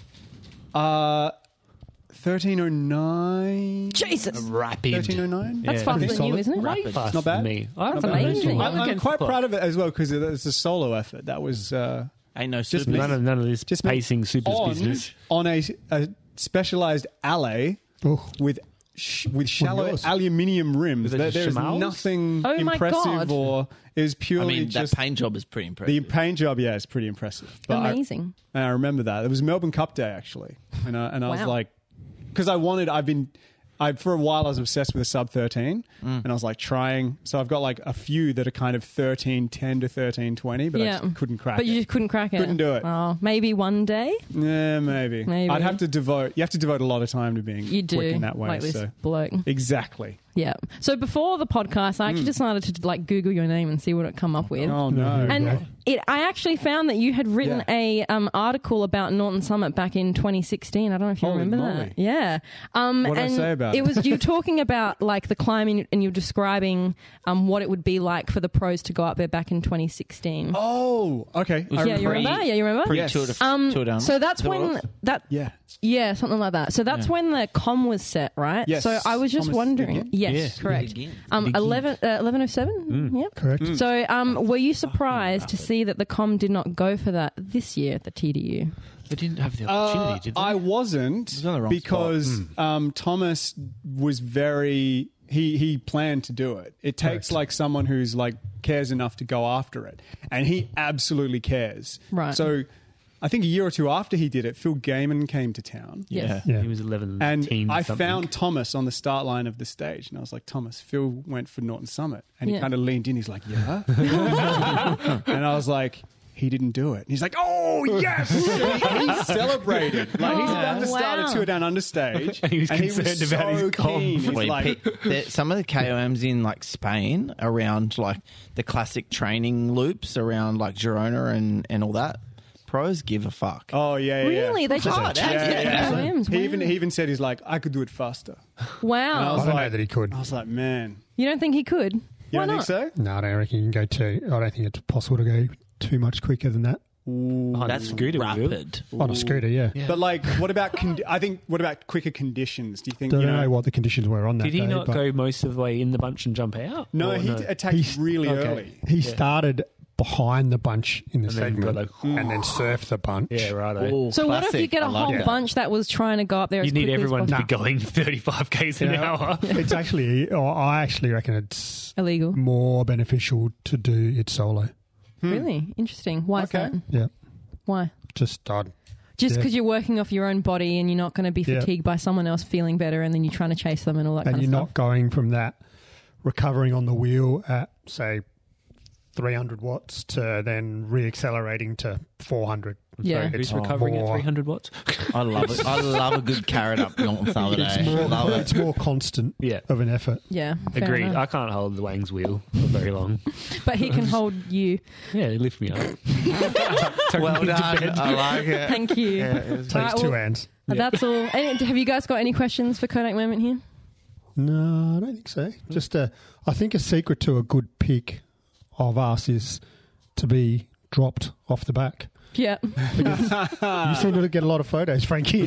Uh, thirteen oh nine. Jesus, Rapid. thirteen oh nine. that's Yeah. faster Pretty than you, solid. isn't it? Way Rapid. faster Not bad. than me. I Not don't bad. know. amazing. I'm, I'm Against quite the proud of it as well because it's a solo effort. That was uh, Ain't no Just super. None of, none of this Just pacing supers on, business. on a, a specialized alley Oh. with sh- with shallow yours? aluminium rims. Was it There, just there's Shimals? nothing Oh my impressive God. or is I purely mean, that just paint job is pretty the impressive. paint job. Yeah, it's pretty impressive. But I- Amazing. and I remember that it was Melbourne Cup Day actually, and I, and I was Wow. like, because I wanted, I've been. I, for a while, I was obsessed with a sub thirteen, and I was like trying. So I've got like a few that are kind of thirteen ten to thirteen twenty, but Yeah. I just couldn't crack But it. you just couldn't crack it. Couldn't do it. Oh, maybe one day Yeah, maybe. Maybe. I'd have to devote. You have to devote a lot of time to being you do. quick in that way. like this so bloke. exactly. Yeah. So before the podcast, I actually decided to like Google your name and see what it come up with. Oh no! And Yeah. it, I actually found that you had written Yeah. a um, article about Norton Summit back in twenty sixteen. I don't know if you Holy remember moly. that. Yeah. Um, What'd I and say about it? it? was you talking about like the climbing, and you're describing um, what it would be like for the pros to go up there back in twenty sixteen. Oh, okay. I yeah, you remember. remember? Yeah, you remember? Pretty Yes. Tour de, Um, Tour de so that's Tour when de- that Yeah. yeah, something like that. So that's Yeah. when the com was set, right? Yes. So I was just Thomas wondering. Again? Yes, Yeah. correct. Again. Um, Again. eleven uh, eleven oh seven. Yep. Correct. Mm. So, um, were you surprised to see that the com did not go for that this year at the T D U? They didn't have the Uh, opportunity, did they? I wasn't was on the wrong because Hmm. um, Thomas was very. He he planned to do it. It takes Correct. like someone who's like cares enough to go after it, and he absolutely cares. Right. So, I think a year or two after he did it, Phil Gaiman came to town. Yes. Yeah. He was eleven, And teen I something. found Thomas on the start line of the stage, and I was like, "Thomas, Phil went for Norton Summit," and he Yeah. kind of leaned in. He's like, "Yeah," and I was like, "He didn't do it." And he's like, "Oh yes!" And he, he celebrated. Like he's about to start wow. a tour down under stage, And he was concerned about his comp. keen. He's Well, like, he picked- there- some of the K O Ms in like Spain around like the classic training loops around like Girona and, and all that. Pros give a fuck. "Oh yeah, yeah, yeah." Really? They just hard, changed eh? it to Yeah, K O yeah. Ms. He Wow. even he even said he's like, "I could do it faster." And I Wow. was I don't like- know that he could. I was like, "Man, You don't think he could? you Why don't not? think so?" No, I don't reckon you can go too. I don't think it's possible to go too much quicker than that Oh, That's scooter, will. rapid. on a scooter. Yeah. But like, what about? Con- I think. What about quicker conditions? Do you think? Don't you know, know, what the conditions were on that Did he day, not but go most of the way in the bunch and jump out? No, Or he no? d- attacked He's- really okay. early. He started behind the bunch in the And then segment got like- and then surfed the bunch. Yeah, righto. Oh, So what if you classic. get a I love whole it. bunch that was trying to go up there? You as need quickly as everyone to be possible? going thirty-five k's an Yeah. hour. It's actually, or I actually reckon it's illegal. more beneficial to do it solo. Really interesting. Why Okay. is that? Yeah. Why? Just, I'd, Just Yeah. because you're working off your own body and you're not going to be Yeah. fatigued by someone else feeling better, and then you're trying to chase them and all that and kind you're of not going from that recovering on the wheel at, say, three hundred watts to then re-accelerating to four hundred. Yeah. So Who's it's recovering at more- three hundred watts? I love it. I love a good carrot up Norton Summit. It's eh? more, Love it. it's more constant Yeah. of an effort. stuff. Yeah. fair Agreed. enough. I can't hold the Wang's wheel for very long. But he can hold you. Yeah, lift me up. Well done. I like it. Thank you. Yeah, it was- Takes Alright, two well- hands. That's all. Any, have you guys got any questions for Kodak Moment here? No, I don't think so. Just a, I think a secret to a good pick of us is to be dropped off the back. Yeah. You seem to get a lot of photos, Frankie.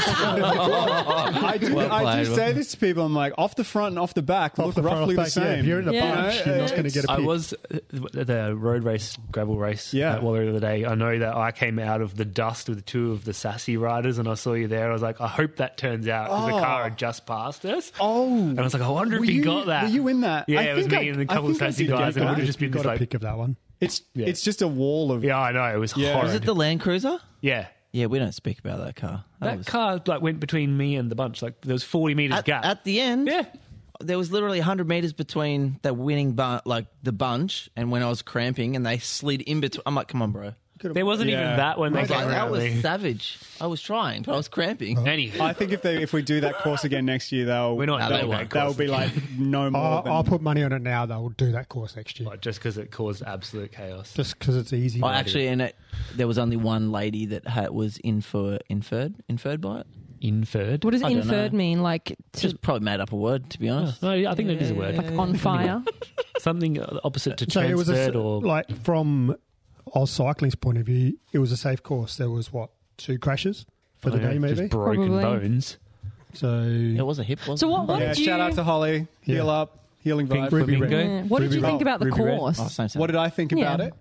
I do, Well I played. do say this to people. I'm like, off the front and off the back look Off the front, roughly off the back, yeah. same. If you're in a Yeah. bunch, You know, you're not going to get a I pick. was uh, the road race, gravel race Yeah. at Wallaroo the other day. I know that I came out of the dust with two of the sassy riders, and I saw you there. I was like, I hope that turns out because Oh. the car had just passed us. Oh, And I was like, I wonder were if he you, got that. Were you in that? Yeah, I it was think me I- and a I couple of think I sassy did get guys, and it that. would have just been got this a like, pick of that one. It's Yeah. it's just a wall of. yeah, I know it was Yeah. horrid. Was it the Land Cruiser? yeah. Yeah, we don't speak about that car. That was- car like went between me and the bunch. Like there was forty meters at, gap. at the end. yeah, there was literally one hundred meters between the winning bu- like the bunch and when I was cramping, and they slid in between. I'm like, come on, bro. There wasn't Yeah. even that when I they was came like, that around. was me. savage. I was trying, but I was cramping. Anywho, I think if they if we do that course again next year, they'll We're not No, doing they that won't. they'll course be like no more. I'll, than, I'll put money on it now. They'll do that course next year, Like, just because it caused absolute chaos. just because it's easy. Oh, actually, and it, there was only one lady that had, was infer, inferred inferred by it. Inferred. What does I don't inferred know. mean? Like to, Just probably made up a word, to be honest. No, I think that is a word. like on fire? Something opposite to so it was a, transferred or like from Oz Cycling's point of view, it was a safe course. There was what two crashes for the I don't day, know, maybe. just broken Probably. bones. So It was a hip, wasn't So what? it? What yeah, did you? shout out to Holly. Yeah. Heal up, healing Pink vibe. Ruby flamingo. Red. Yeah. What did you Ruby think Red. about the Ruby Red. course? Oh, same, same. What did I think Yeah. about it?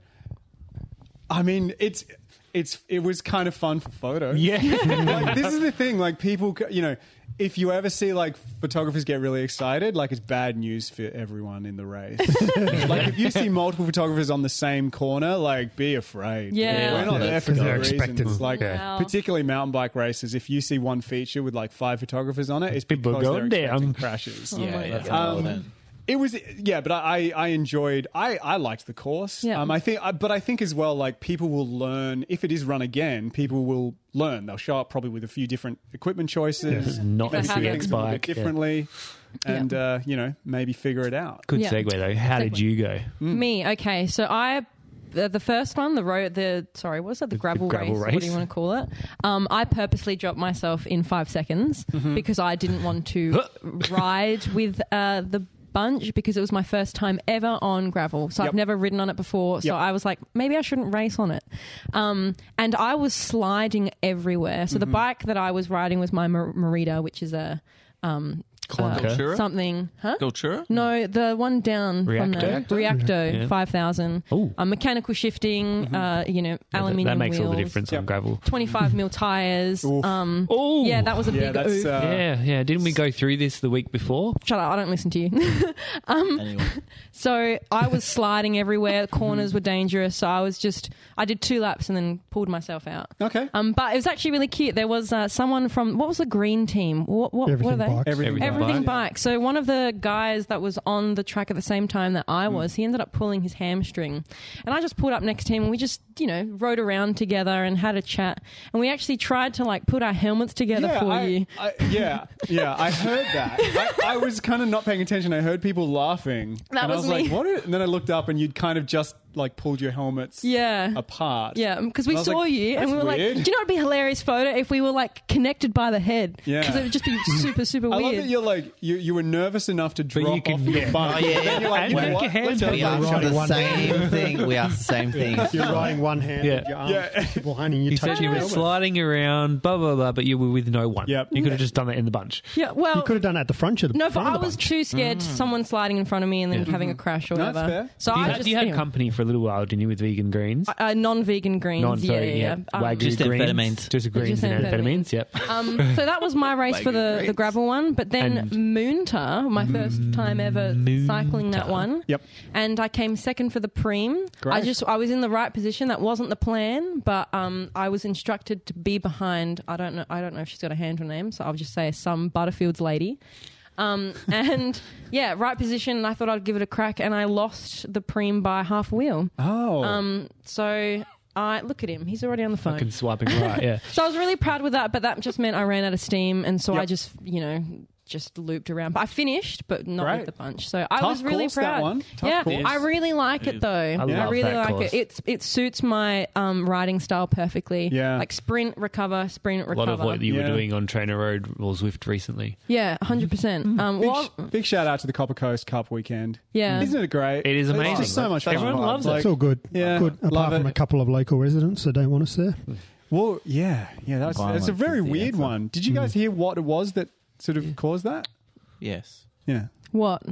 I mean, it's it's it was kind of fun for photos. Yeah. Like, this is the thing. Like people, c- you know, if you ever see like photographers get really excited, like it's bad news for everyone in the race. Like if you see multiple photographers on the same corner, like be afraid. Yeah. We're not Yeah, there for 'cause no they're reason. expected. It's like Wow. particularly mountain bike races. If you see one feature with like five photographers on it, it's People because going they're expecting down. crashes. Yeah, my yeah. God. Um, It was, yeah, but I, I enjoyed, I, I liked the course. Yeah. Um, I think, I, but I think as well, like people will learn if it is run again. People will learn. They'll show up probably with a few different equipment choices, Not maybe the do C things X a little bit bike, yeah. differently, and Yeah. uh, you know maybe figure it out. Good Yeah. segue though. How did Segue. you go? Me, okay. So I, the, the first one, the road, the sorry, what was it? The gravel, gravel race, What do race? you want to call it? Um, I purposely dropped myself in five seconds Mm-hmm. because I didn't want to ride with uh, the bunch because it was my first time ever on gravel. So Yep. I've never ridden on it before. So Yep. I was like, maybe I shouldn't race on it. Um, and I was sliding everywhere. So the Mm-hmm. bike that I was riding was my Mer- Merida, which is a um, Clunker? uh, Sure. something, huh? Gultura? No, the one down from Reacto? the Reacto Yeah. five thousand. Ooh. Um, mechanical shifting, uh, you know, Yeah, that- aluminium that makes wheels. all the difference on Yep. gravel. twenty-five mil tires. Oof. Um, Oh, yeah, that was a Yeah, big that's oof. uh, yeah, yeah. Didn't we go through this the week before? Shut up! I don't listen to you. Anyway. So I was sliding everywhere. The corners were dangerous. So I was just, I did two laps and then pulled myself out. okay. Um, but it was actually really cute. There was uh, someone from what was the green team? What what, what Everything are they? bikes. Everything, Everything Everything bike. bike. So one of the guys that was on the track at the same time that I was, he ended up pulling his hamstring. And I just pulled up next to him and we just, you know, rode around together and had a chat. And we actually tried to like put our helmets together yeah, for I, you. I, yeah, yeah, I heard that. I, I was kind of not paying attention. I heard people laughing. That and I was was like, me. what? Are, and then I looked up and you'd kind of just like pulled your helmets Yeah. apart. Yeah, because we And I was saw like, you and "That's we were weird." like, do you know what would be a hilarious photo if we were like connected by the head? Yeah. Because it would just be super, super I love weird. that you're like you. You were nervous enough to you drop can- off your yeah. bike. Oh, yeah. And then you're like, And you know make what? your hands Let's up. have We a asked ride. for the one same thing. We asked the same thing. You're riding one hand, Yeah. with your arms Yeah. behind you. You He touch said you your were helmet. sliding around, blah blah blah, but you were with no one. Yep. You could have just done that in the bunch. yeah, well, You could have done it at the front of the no, but front I of the was bunch. too scared to someone sliding in front of me and then having a crash or No, that's whatever. fair. So You I had, just you had anyway. company for a little while, didn't you, with vegan greens? Uh, non-vegan greens, Non, yeah, sorry, yeah. yeah. Um, Wagyu Just greens. amphetamines. Just greens Just and amphetamines. amphetamines, yep. Um, so that was my race for the, the gravel one. But then And- Moonta, my first time ever cycling that one. Yep. And I came second for the preem. Great. I just I was in the right position. That wasn't the plan, but um, I was instructed to be behind. I don't know. I don't know if she's got a handle name, so I'll just say some Butterfields lady. Um, and yeah, right position. And I thought I'd give it a crack, and I lost the preem by half a wheel. Oh. Um, so. I look at him. He's already on the phone. Fucking swiping right, yeah. So I was really proud with that, but that just meant I ran out of steam, and so I Yep. just, you know, just looped around. But I finished, but not Great. with the bunch. So I Tough was really course, that proud. one. Tough yeah, course. I really like it though. I, love really that like course. it. It's it suits my um, riding style perfectly. Yeah. like sprint, recover, sprint, A recover. lot of what you Yeah. were doing on Trainer Road or Zwift recently. yeah, hundred percent. Um, Big, well, sh- big shout out to the Copper Coast Cup weekend. yeah. Isn't it great? It is It's amazing. just so much fun. Everyone loves it. Like, It's all good. Yeah, good. love Apart from it. a couple of local residents that don't want us there. Well, yeah, yeah. That's Violence that's a very is the weird answer. one. Did you guys hear what it was that sort of caused that? Yes. Yeah. What?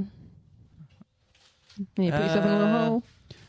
Can you put yourself in a little Uh, hole?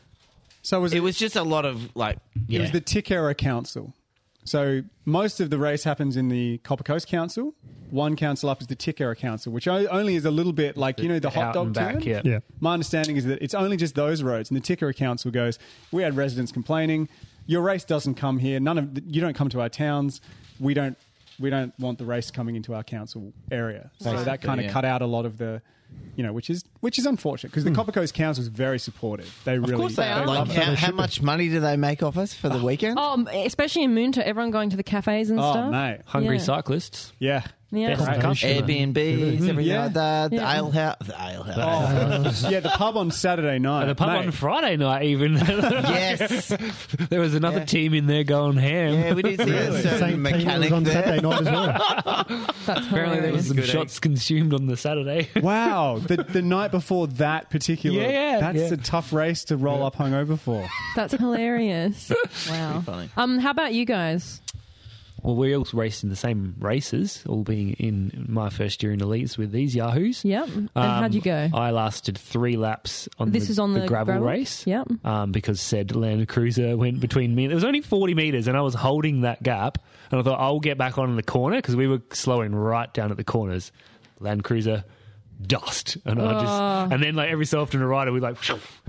So was It it? was just a lot of like. It was the Tickera Council. So most of the race happens in the Copper Coast Council. One council up is the Tickera Council, which o- only is a little bit like, you know, the hot Out dog and back, turn? yeah. Yeah. My understanding is that it's only just those roads. And the Tickera Council goes, we had residents complaining, your race doesn't come here. None of You don't come to our towns. We don't we don't want the race coming into our council area. So that kind of yeah. cut out a lot of the, you know, which is which is unfortunate because the Copper Coast Council is very supportive. They really, Of course they are. love Like, it. how, how much money do they make off us for the weekend? Oh, especially in Moonta, everyone going to the cafes and Oh, stuff. mate, Hungry Yeah. cyclists. yeah. Yeah. Best Right. customer. Airbnbs, everything Yeah. like that. The Yeah. ale house. The ale house. Oh, yeah, the pub on Saturday night. And the pub mate. on Friday night, even. Yes. There was another Yeah. team in there going ham. Yeah, we did see a certain Same team that was mechanic on there. Saturday night as well. That's Apparently, there was hilarious. some Good shots consumed on the Saturday. Wow, the the night before that particular, Yeah, yeah, that's yeah. a tough race to roll up hungover for. That's hilarious. Wow. Funny. Um, how about you guys? Well, we all raced in the same races, all being in my first year in elites with these yahoos. Yep. And Um, how'd you go? I lasted three laps on This the, is on the gravel, gravel? race. Yep. Um, because said Land Cruiser went between me. It was only forty metres, and I was holding that gap. And I thought I'll get back on in the corner because we were slowing right down at the corners. Land Cruiser, dust, and I Oh. just and then like every so often a rider we like,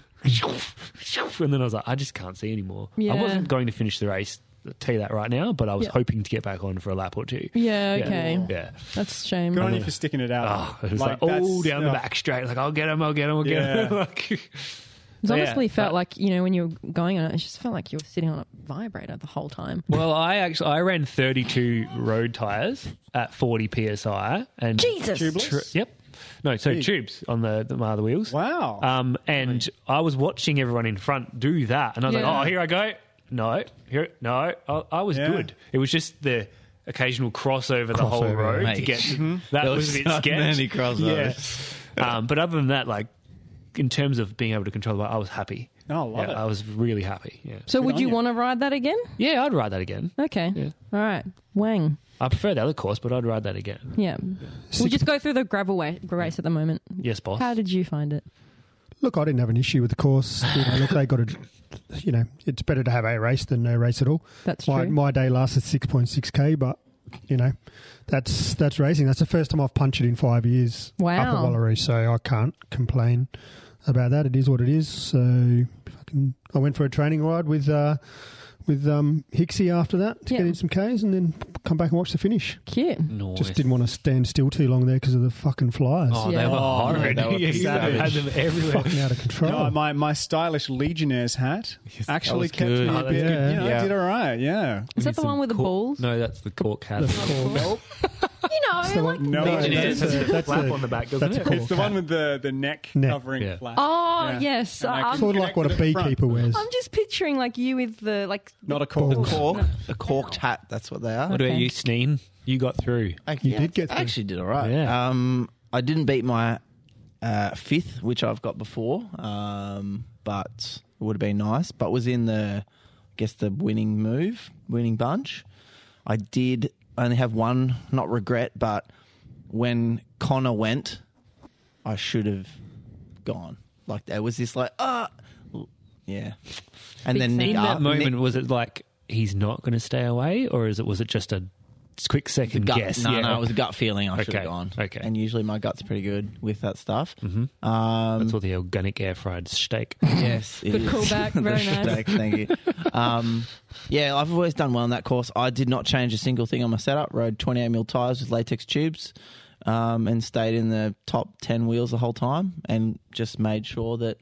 and then I was like, I just can't see anymore. Yeah. I wasn't going to finish the race. I'll tell you that right now, but I was Yeah. hoping to get back on for a lap or two. Yeah, okay. Yeah. That's a shame. Good on you for sticking it out. Oh, it was like, all that's- down the oh. back straight. Like, I'll get him, I'll get him, I'll get Yeah. him. like, It So, yeah, honestly felt but- like, you know, when you were going on it, it just felt like you were sitting on a vibrator the whole time. well, I actually I ran thirty-two road tires at forty P S I. And Jesus! Tubeless? Tr- yep. No, so Big. tubes on the, the other wheels. Wow. Um, and I was watching everyone in front do that. And I was Yeah. like, oh, here I go. No, here, no. I, I was Yeah. good. It was just the occasional crossover the whole Crossover, road to mate. get Mm-hmm. that There was was a bit so sketch. many crossovers. Yeah. um, but other than that, like in terms of being able to control the bike, I was happy. Oh, love yeah, it. I was really happy. Yeah, So would on you you. want to ride that again? yeah, I'd ride that again. Okay. Yeah. All right. Wang. I prefer the other course, but I'd ride that again. Yeah. We'll just go through the gravel wa- race at the moment. Yes, boss. How did you find it? Look, I didn't have an issue with the course. You know, look, they got to, you know, it's better to have a race than no race at all. That's My, true. my day lasted six point six K, but, you know, that's that's racing. That's the first time I've punched it in five years Wow. up at Wallaroo, so I can't complain about that. It is what it is. So fucking, I went for a training ride with uh, with um, Hixie after that to Yeah. get in some Ks and then come back and watch the finish. Cute. Nice. Just didn't want to stand still too long there because of the fucking flyers. Oh, Yeah. they were Oh, horrid. they were Yeah, you savage. had them everywhere. Fucking out of control. No, my, my stylish Legionnaire's hat actually was kept good. me Oh, a that's bit, good. you know, Yeah. I did all right, yeah. Is that the one with the balls? No, that's the cork hat. Nope. You know, That's the like, one- No, no, Legionnaires. that's a, that's flap a, on the back, doesn't that's it? a It's the cork one hat. with the, the neck Neck. covering Yeah. flap. oh, Yeah. yes. And I I'm, can Sort of like what a connect to the front. beekeeper wears. I'm just picturing like you with the, like, Not a cork. Balls. Cork, a corked hat. That's what they are. What about Okay. you, Sneen? You got through. I, You did get I through. actually did all right. Yeah. Um, I didn't beat my uh, fifth, which I've got before, um, but it would have been nice. But was in the, I guess, the winning move, winning bunch. I did only have one, not regret, but when Connor went, I should have gone. Like there was this like ah, yeah, and Big then fan. Nick In up- that moment, Nick- was it like he's not going to stay away, or is it was it just a quick second gut, guess? No, Yeah. no, it was a gut feeling. I should Okay, have gone. okay. And usually my gut's pretty good with that stuff. Mm-hmm. Um, That's all the organic air fried steak. Yes, it Good is. callback. The Very nice. steak, thank you. Um, yeah, I've always done well on that course. I did not change a single thing on my setup. Rode twenty-eight mil tires with latex tubes, um, and stayed in the top ten wheels the whole time, and just made sure that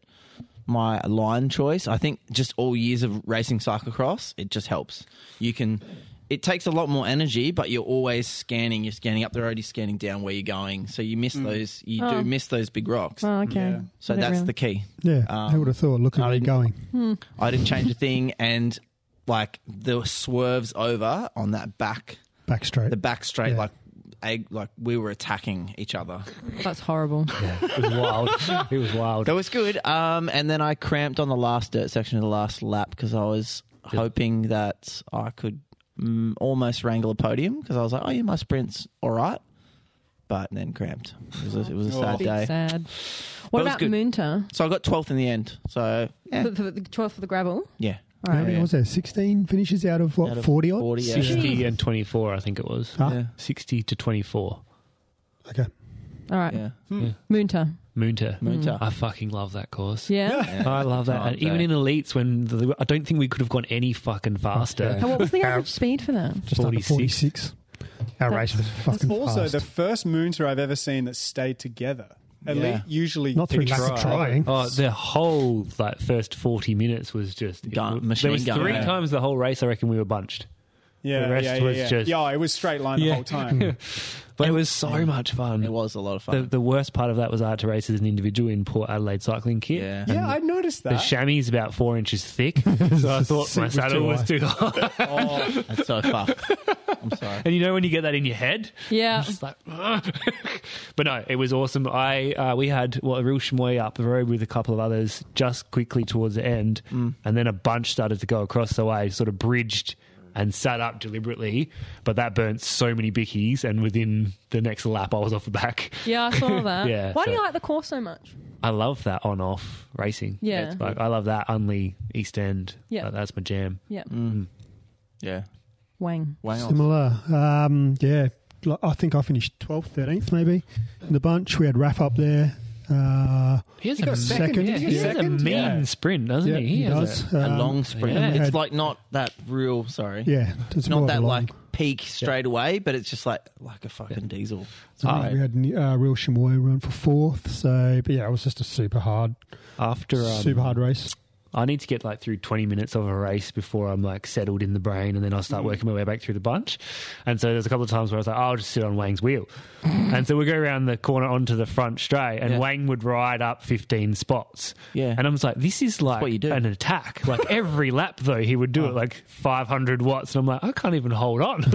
my line choice. I think just all years of racing cyclocross, it just helps. You can. It takes a lot more energy, but you're always scanning. You're scanning up the road. You're scanning down where you're going. So you miss those. You Oh. do miss those big rocks. oh, okay. Yeah. So I don't that's really- the key. Yeah, Um, who would have thought? Look at I where you're didn't- going. I didn't change a thing, and like the swerves over on that back, Back straight. the back straight, Yeah. like, egg, like we were attacking each other. That's horrible. It was wild. It was wild. That was good. Um, and then I cramped on the last dirt section of the last lap because I was hoping that I could mm, almost wrangle a podium because I was like, oh yeah, my sprint's all right, but then cramped. It was a, it was a sad Big day. sad. What it was about good. Moonta? So I got twelfth in the end. So yeah, For, for the twelfth for the gravel? yeah. All How right. many Yeah. was there? sixteen finishes out of what? Out of forty odd? forty, yeah. sixty and twenty-four, I think it was. Huh? Yeah. sixty to twenty-four. Okay. All right. Yeah. Moonta. Moonta. Moonta. I fucking love that course. Yeah. I love that. Oh, And even okay. in elites, when the, I don't think we could have gone any fucking faster. Okay. How- What was the average speed for that? Just under forty-six. forty-six. Our That's- race was fucking Also, fast. the first moonter I've ever seen that stayed together. At Yeah. least usually Not through lack of trying. Oh, the whole like first forty minutes was just Gun- it, machine there was gun, three yeah. times the whole race. I reckon we were bunched, Yeah, The rest yeah, yeah, was yeah. just- yeah, it was straight line the Yeah. whole time. but it was so much fun. It was a lot of fun. The, the worst part of that was I had to race as an individual in Port Adelaide cycling kit. Yeah. yeah, I noticed The that. chamois is about four inches thick, so I thought my was saddle too was high. too high. Oh, That's so fucked. I'm sorry. And you know when you get that in your head, Yeah. it's like, "Ugh." But no, it was awesome. I uh, we had well, a real schmoy up the road with a couple of others just quickly towards the end, Mm. and then a bunch started to go across the way, sort of bridged and sat up deliberately. But that burnt so many bickies, and within the next lap, I was off the back. Yeah, I saw that. Yeah, Why do so- you like the course so much? I love that on-off racing. Yeah. It's like, I love that Unley East End. Yeah. Uh, that's my jam. Yeah. Yeah. Wang. Wang on. Similar. Um, yeah, like, I think I finished twelfth, thirteenth maybe in the bunch. We had Raf up there. Uh, He has He got a second, Yeah, didn't he he? has a Second? mean Yeah. sprint, doesn't yeah, he? he has does. A Um, long sprint. yeah. It's had- like not that real. Sorry. Yeah, it's It's more not of a that long- like peak straight away, but it's just like like a fucking diesel. It's I think great. we had uh, Real Chamois run for fourth. So, but yeah, it was just a super hard, After um, super hard race. I need to get like through twenty minutes of a race before I'm like settled in the brain, and then I'll Mm. start working my way back through the bunch. And so there's a couple of times where I was like, oh, I'll just sit on Wang's wheel. And so we go around the corner onto the front straight, and Yeah. Wang would ride up fifteen spots. Yeah. And I was like, this is like what you do. an attack. Like every lap though, he would do it like five hundred watts, and I'm like, I can't even hold on.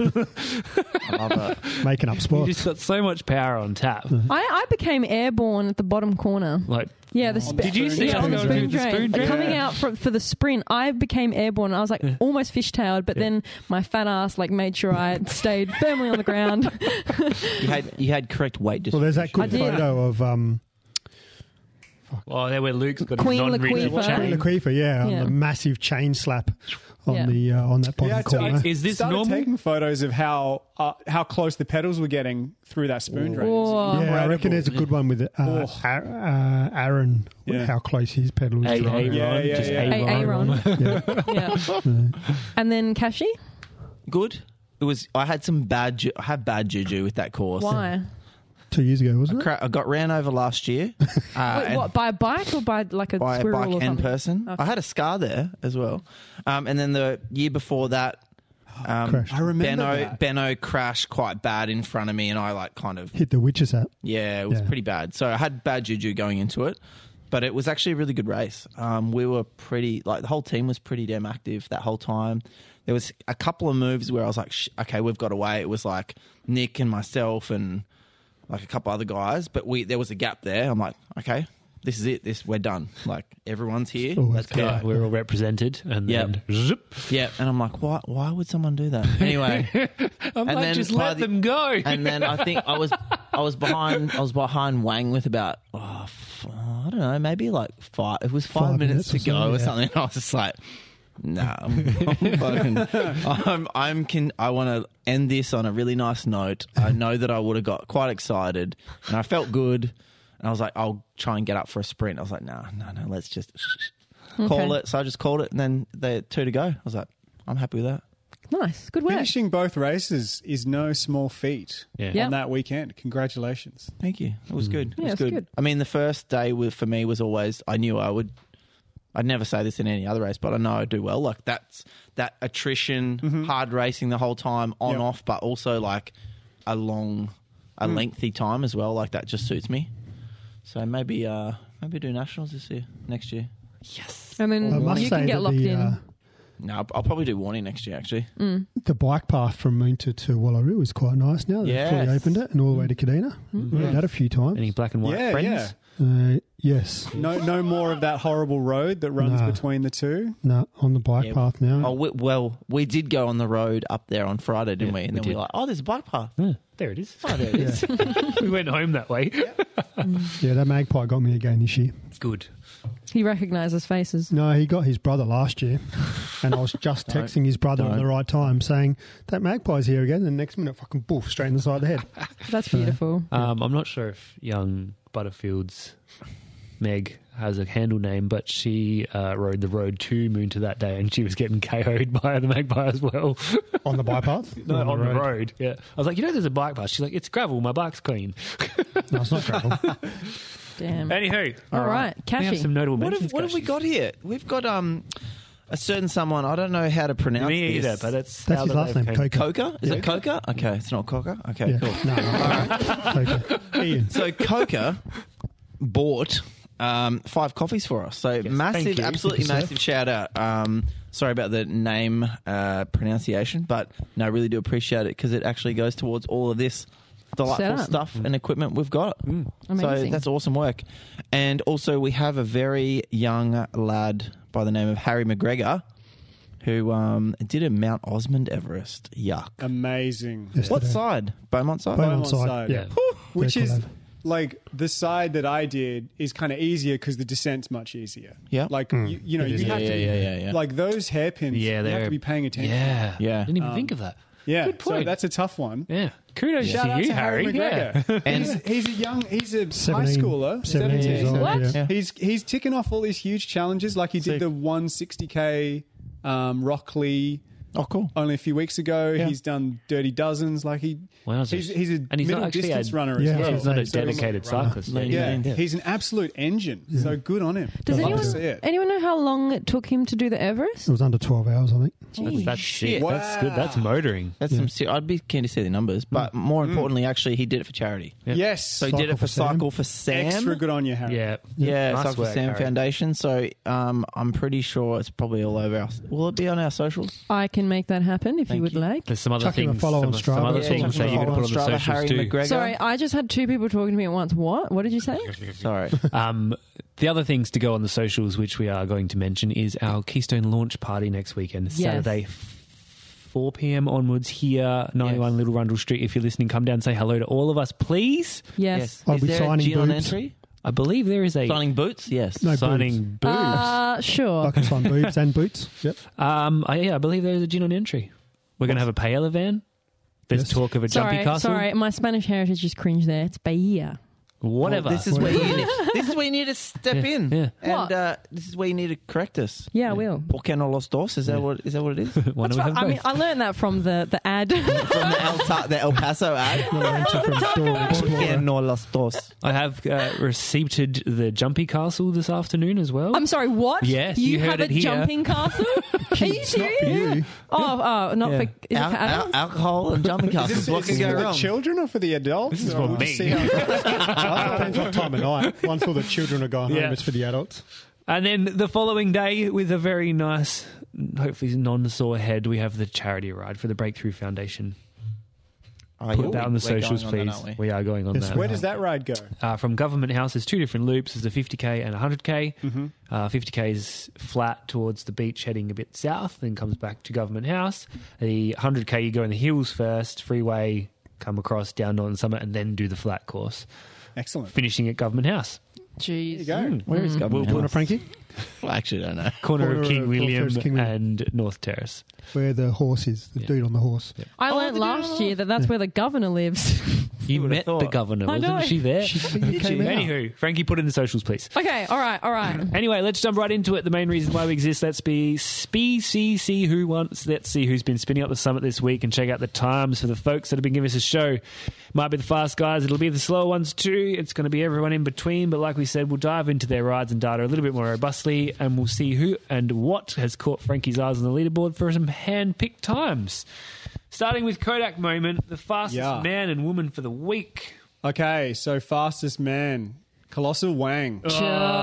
I love it. Making up You spots. just got so much power on tap. I, I became airborne at the bottom corner. Like, Yeah, the sp- Did you see yeah, us on the go spoon through the drain. spoon drain? Coming Yeah. out for, for the sprint, I became airborne. I was like almost fishtailed, but then my fat ass like made sure I stayed firmly on the ground. You had you had correct weight Well, distribution. there's that good I did. photo of um, oh, there where Luke's got Queen his non-written Laquifa. chain. Laquifa, yeah, Yeah. on the massive chain slap on Yeah. the uh, on that bottom yeah, corner. Is this started normal? taking photos of how uh, how close the pedals were getting through that spoon drain. It was Whoa. yeah, I incredible. reckon there's a good one with uh, Oh. Ar- uh, Aaron. Yeah. How close his pedal A- is. Aaron, driving. Yeah, yeah, just yeah. Aaron. A- Aaron. Yeah. Yeah. And then Kashi? Good. It was. I had some bad. Ju- I had bad juju with that course. Why? Two years ago, wasn't it? Cra- I got ran over last year. Uh, Wait, and- what, by a bike or by like a by a squirrel bike or and something? person. Okay. I had a scar there as well. Um, and then the year before that, um, Crashed. I remember Benno, that. Benno crashed quite bad in front of me, and I like kind of Hit the witch's hat. yeah, it was Yeah. pretty bad. So I had bad juju going into it, but it was actually a really good race. Um, we were pretty like the whole team was pretty damn active that whole time. There was a couple of moves where I was like, Shh, okay, we've got away. It was like Nick and myself and like a couple other guys, but we there was a gap there. I'm like, okay, this is it. This we're done. Like everyone's here. Oh, Let's that's go. Yeah, we're all represented, and Yep. then zip. Yeah, and I'm like, why? Why would someone do that? Anyway, I'm And like, then just by let the- them go. and then I think I was I was behind I was behind Wang with about oh, f- I don't know, maybe like five. It was five, Five minutes, minutes to or go so, or yeah. something. I was just like, nah, I'm, I'm fucking, I'm I'm can I want to end this on a really nice note. I know that I would have got quite excited, and I felt good. And I was like, I'll try and get up for a sprint. I was like, nah, no, no, let's just call Okay. it. So I just called it, and then the two to go. I was like, I'm happy with that. Nice. Good work. Finishing both races is no small feat Yeah. Yeah. on that weekend. Congratulations. Thank you. It was good. It Yeah, was it's good. good. I mean, the first day with, for me was always, I knew I would, I'd never say this in any other race, but I know I do well. Like that's that attrition, hard racing the whole time, on, Yep. off, but also like a long, a lengthy time as well. Like that just suits me. So maybe, uh, maybe do nationals this year, next year. And then I must you say can get that locked the, in. uh, No, I'll, I'll probably do Warning next year, actually. the bike path from Moonta to Wallaroo was quite nice now. They've Yes. fully opened it and all the way to Kadena. We had that a few times. Any black and white Yeah, friends? yeah. Uh, yes. No, no more of that horrible road that runs Nah. between the two. No, on the bike Yeah. path now. Oh, we, well, we did go on the road up there on Friday, didn't Yeah, we? And we then we did. were like, oh, there's a bike path. Yeah, there it is. Oh, there it is. we went home that way. Yeah, that magpie got me again this year. Good. He recognises faces. No, he got his brother last year, and I was just texting his brother at Don't. the right time saying, that magpie's here again, and the next minute, fucking boof, straight in the side of the head. That's beautiful. Um, I'm not sure if young Butterfield's Meg, has a handle name, but she uh, rode the road to Moonta that day, and she was getting K O'd by the magpie as well. On the bypass? No, on, the road. Yeah, I was like, you know, there's a bike path. She's like, it's gravel. My bike's clean. No, it's not gravel. Damn. Anywho, All right, we have Cashy. some notable What mentions. have, what have we Cashy. got here? We've got um a certain someone. I don't know how to pronounce Me this. either, but it's That's how his the last name, came- Coca. Coca? Is it Coca? Okay, it's not Coca. Okay, Yeah. cool. No, no. Coca. Ian. So Coca bought um, five coffees for us. So thank massive, you. absolutely Thank you, sir. massive shout out. Um, sorry about the name uh, pronunciation, but no, I really do appreciate it because it actually goes towards all of this delightful Setup. stuff and equipment we've got. So Amazing. that's awesome work. And also we have a very young lad by the name of Harry McGregor who um, did a Mount Osmond Everest. Yuck. Amazing. Yes. What Yesterday. side? Beaumont side? Beaumont Beaumont side. side. Yeah. Which Very cool is lad. like the side that I did is kind of easier because the descent's much easier. Yeah. Like, you, you know, It you is. have Yeah, to, yeah, yeah, yeah. like those hairpins, Yeah, you have they're- to be paying attention. Yeah, Yeah. Didn't even Um, think of that. Yeah. Good point. So that's a tough one. Yeah, kudos Shout to out you, to Harry Harry. Yeah. McGregor. And- he's, he's a young, he's a high seventeen schooler, seventeen years old, What? yeah. Yeah. He's he's ticking off all these huge challenges. Like he Sick. did the one hundred sixty k um, Rockley Oh, cool. only a few weeks ago. Yeah. He's done Dirty Dozens. Like he, Wowzers. he's, he's a And he's not middle actually distance a- runner Yeah, as well. He's not a So he's- dedicated cyclist. Runner. Yeah, Yeah. he's an absolute engine. So good on him. Does I'd love anyone, to see it. anyone know how long it took him to do the Everest? It was under twelve hours, I think. That's, that's Shit. sick. That's good. That's motoring. That's some. ser- I'd be keen to see the numbers, but more importantly, actually, he did it for charity. Yeah. Yes. So he Cycle did it for for Sam. Cycle for Sam. extra good on you, Harry. Yeah, Yeah, Nice Cycle for work, Sam Harry. Foundation. So um, I'm pretty sure it's probably all over our. Will it be on our socials? I can make that happen if Thank you would you. like. There's some other Chuck him a things. follow some, on some Strava. other Yeah, things chuck him that a you can follow put on the Strava, socials Harry too. McGregor. Sorry, I just had two people talking to me at once. What? What did you say? Sorry. Um, the other things to go on the socials, which we are going to mention, is our Keystone launch party next weekend, Yes. Saturday, four p.m. onwards here, ninety-one Yes. Little Rundle Street. If you're listening, come down and say hello to all of us, please. Yes. I'll Is be there signing a gin on boobs. entry? I believe there is a Signing boots? Yes. No, signing boobs. Uh, sure. I can sign boobs and boots. Yep. Um, I, yeah, I believe there is a gin on entry. We're going to have a paella van. There's Yes. talk of a jumpy Sorry, castle. sorry. My Spanish heritage just cringed there. It's Bahia. Whatever. Well, this is where you need, this is where you need to step Yeah, in, yeah. and What? uh, this is where you need to correct us. Yeah, I will. ¿Por qué no los dos? Is that what is that what it is? Why That's don't we right. have I mean, both? I learned that from the, the ad. From the El, Ta- the El Paso ad. No entry from Dora ¿Por qué Explorer. no los dos? I have uh, receipted the jumpy castle this afternoon as well. I'm sorry, what? Yes, you, you heard have it a here. jumping castle? Are you It's not serious? for you. Oh, oh, not Yeah. for. Is it Al- for al- adults? alcohol and jumping Is castles. this, What is can this go for the wrong? children or for the adults? This is Or for we'll me. just see how it goes? Well, depends what time of night. Once all the children are gone Yeah. home, it's for the adults. And then the following day, with a very nice, hopefully non-sore head, we have the charity ride for the Breakthrough Foundation. Oh, Put yeah, that on the we're going socials, on that, please. aren't we? we are going on Yes, that. we Where does that ride go? Uh, from Government House, there's two different loops. There's a fifty k and a one hundred k. Mm-hmm. Uh, fifty k is flat towards the beach, heading a bit south, then comes back to Government House. The one hundred k, you go in the hills first, freeway, come across down Northern Summit, and then do the flat course, Excellent. finishing at Government House. Jeez. There you go. Where is government? Do you want a house? Frankie? Well, actually, I don't know. Corner, Corner of King of William, North Terrace, King William. and North Terrace. Where the horse is, the Yeah. dude on the horse. I Oh, learned did you last know? year that that's where the governor lives. You would've met the thought. governor, I wasn't know. she there? She came out. Anywho, Frankie, put in the socials, please. Okay, all right, all right. Anyway, let's jump right into it. The main reason why we exist. Let's be Spee C C who wants. Let's see who's been spinning up the summit this week and check out the times for the folks that have been giving us a show. Might be the fast guys. It'll be the slow ones too. It's going to be everyone in between. But like we said, we'll dive into their rides and data a little bit more robustly, and we'll see who and what has caught Frankie's eyes on the leaderboard for some hand-picked times. Starting with Kodak Moment, the fastest Yeah. man and woman for the week. Okay, so fastest man, Colossal Wang. Oh, get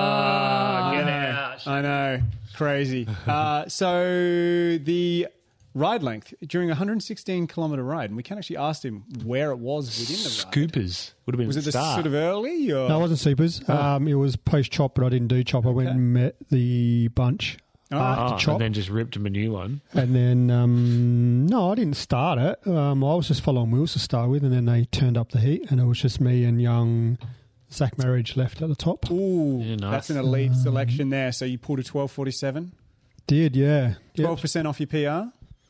out. I know, crazy. uh, so the ride length during a one hundred sixteen kilometer ride, and we can actually ask him where it was within the ride. Scoopers would have been Was it the start. sort of early? Or? No, it wasn't supers. Um, it was post chop, but I didn't do chop. I went Okay. and met the bunch Oh, after Oh, chop. and then just ripped him a new one. And then, um, no, I didn't start it. Um, I was just following wheels to start with, and then they turned up the heat, and it was just me and young Zach Marriage left at the top. Ooh, Yeah, nice. that's an elite selection there. So you pulled a twelve forty-seven, Did, yeah. Yep. twelve percent off your P R.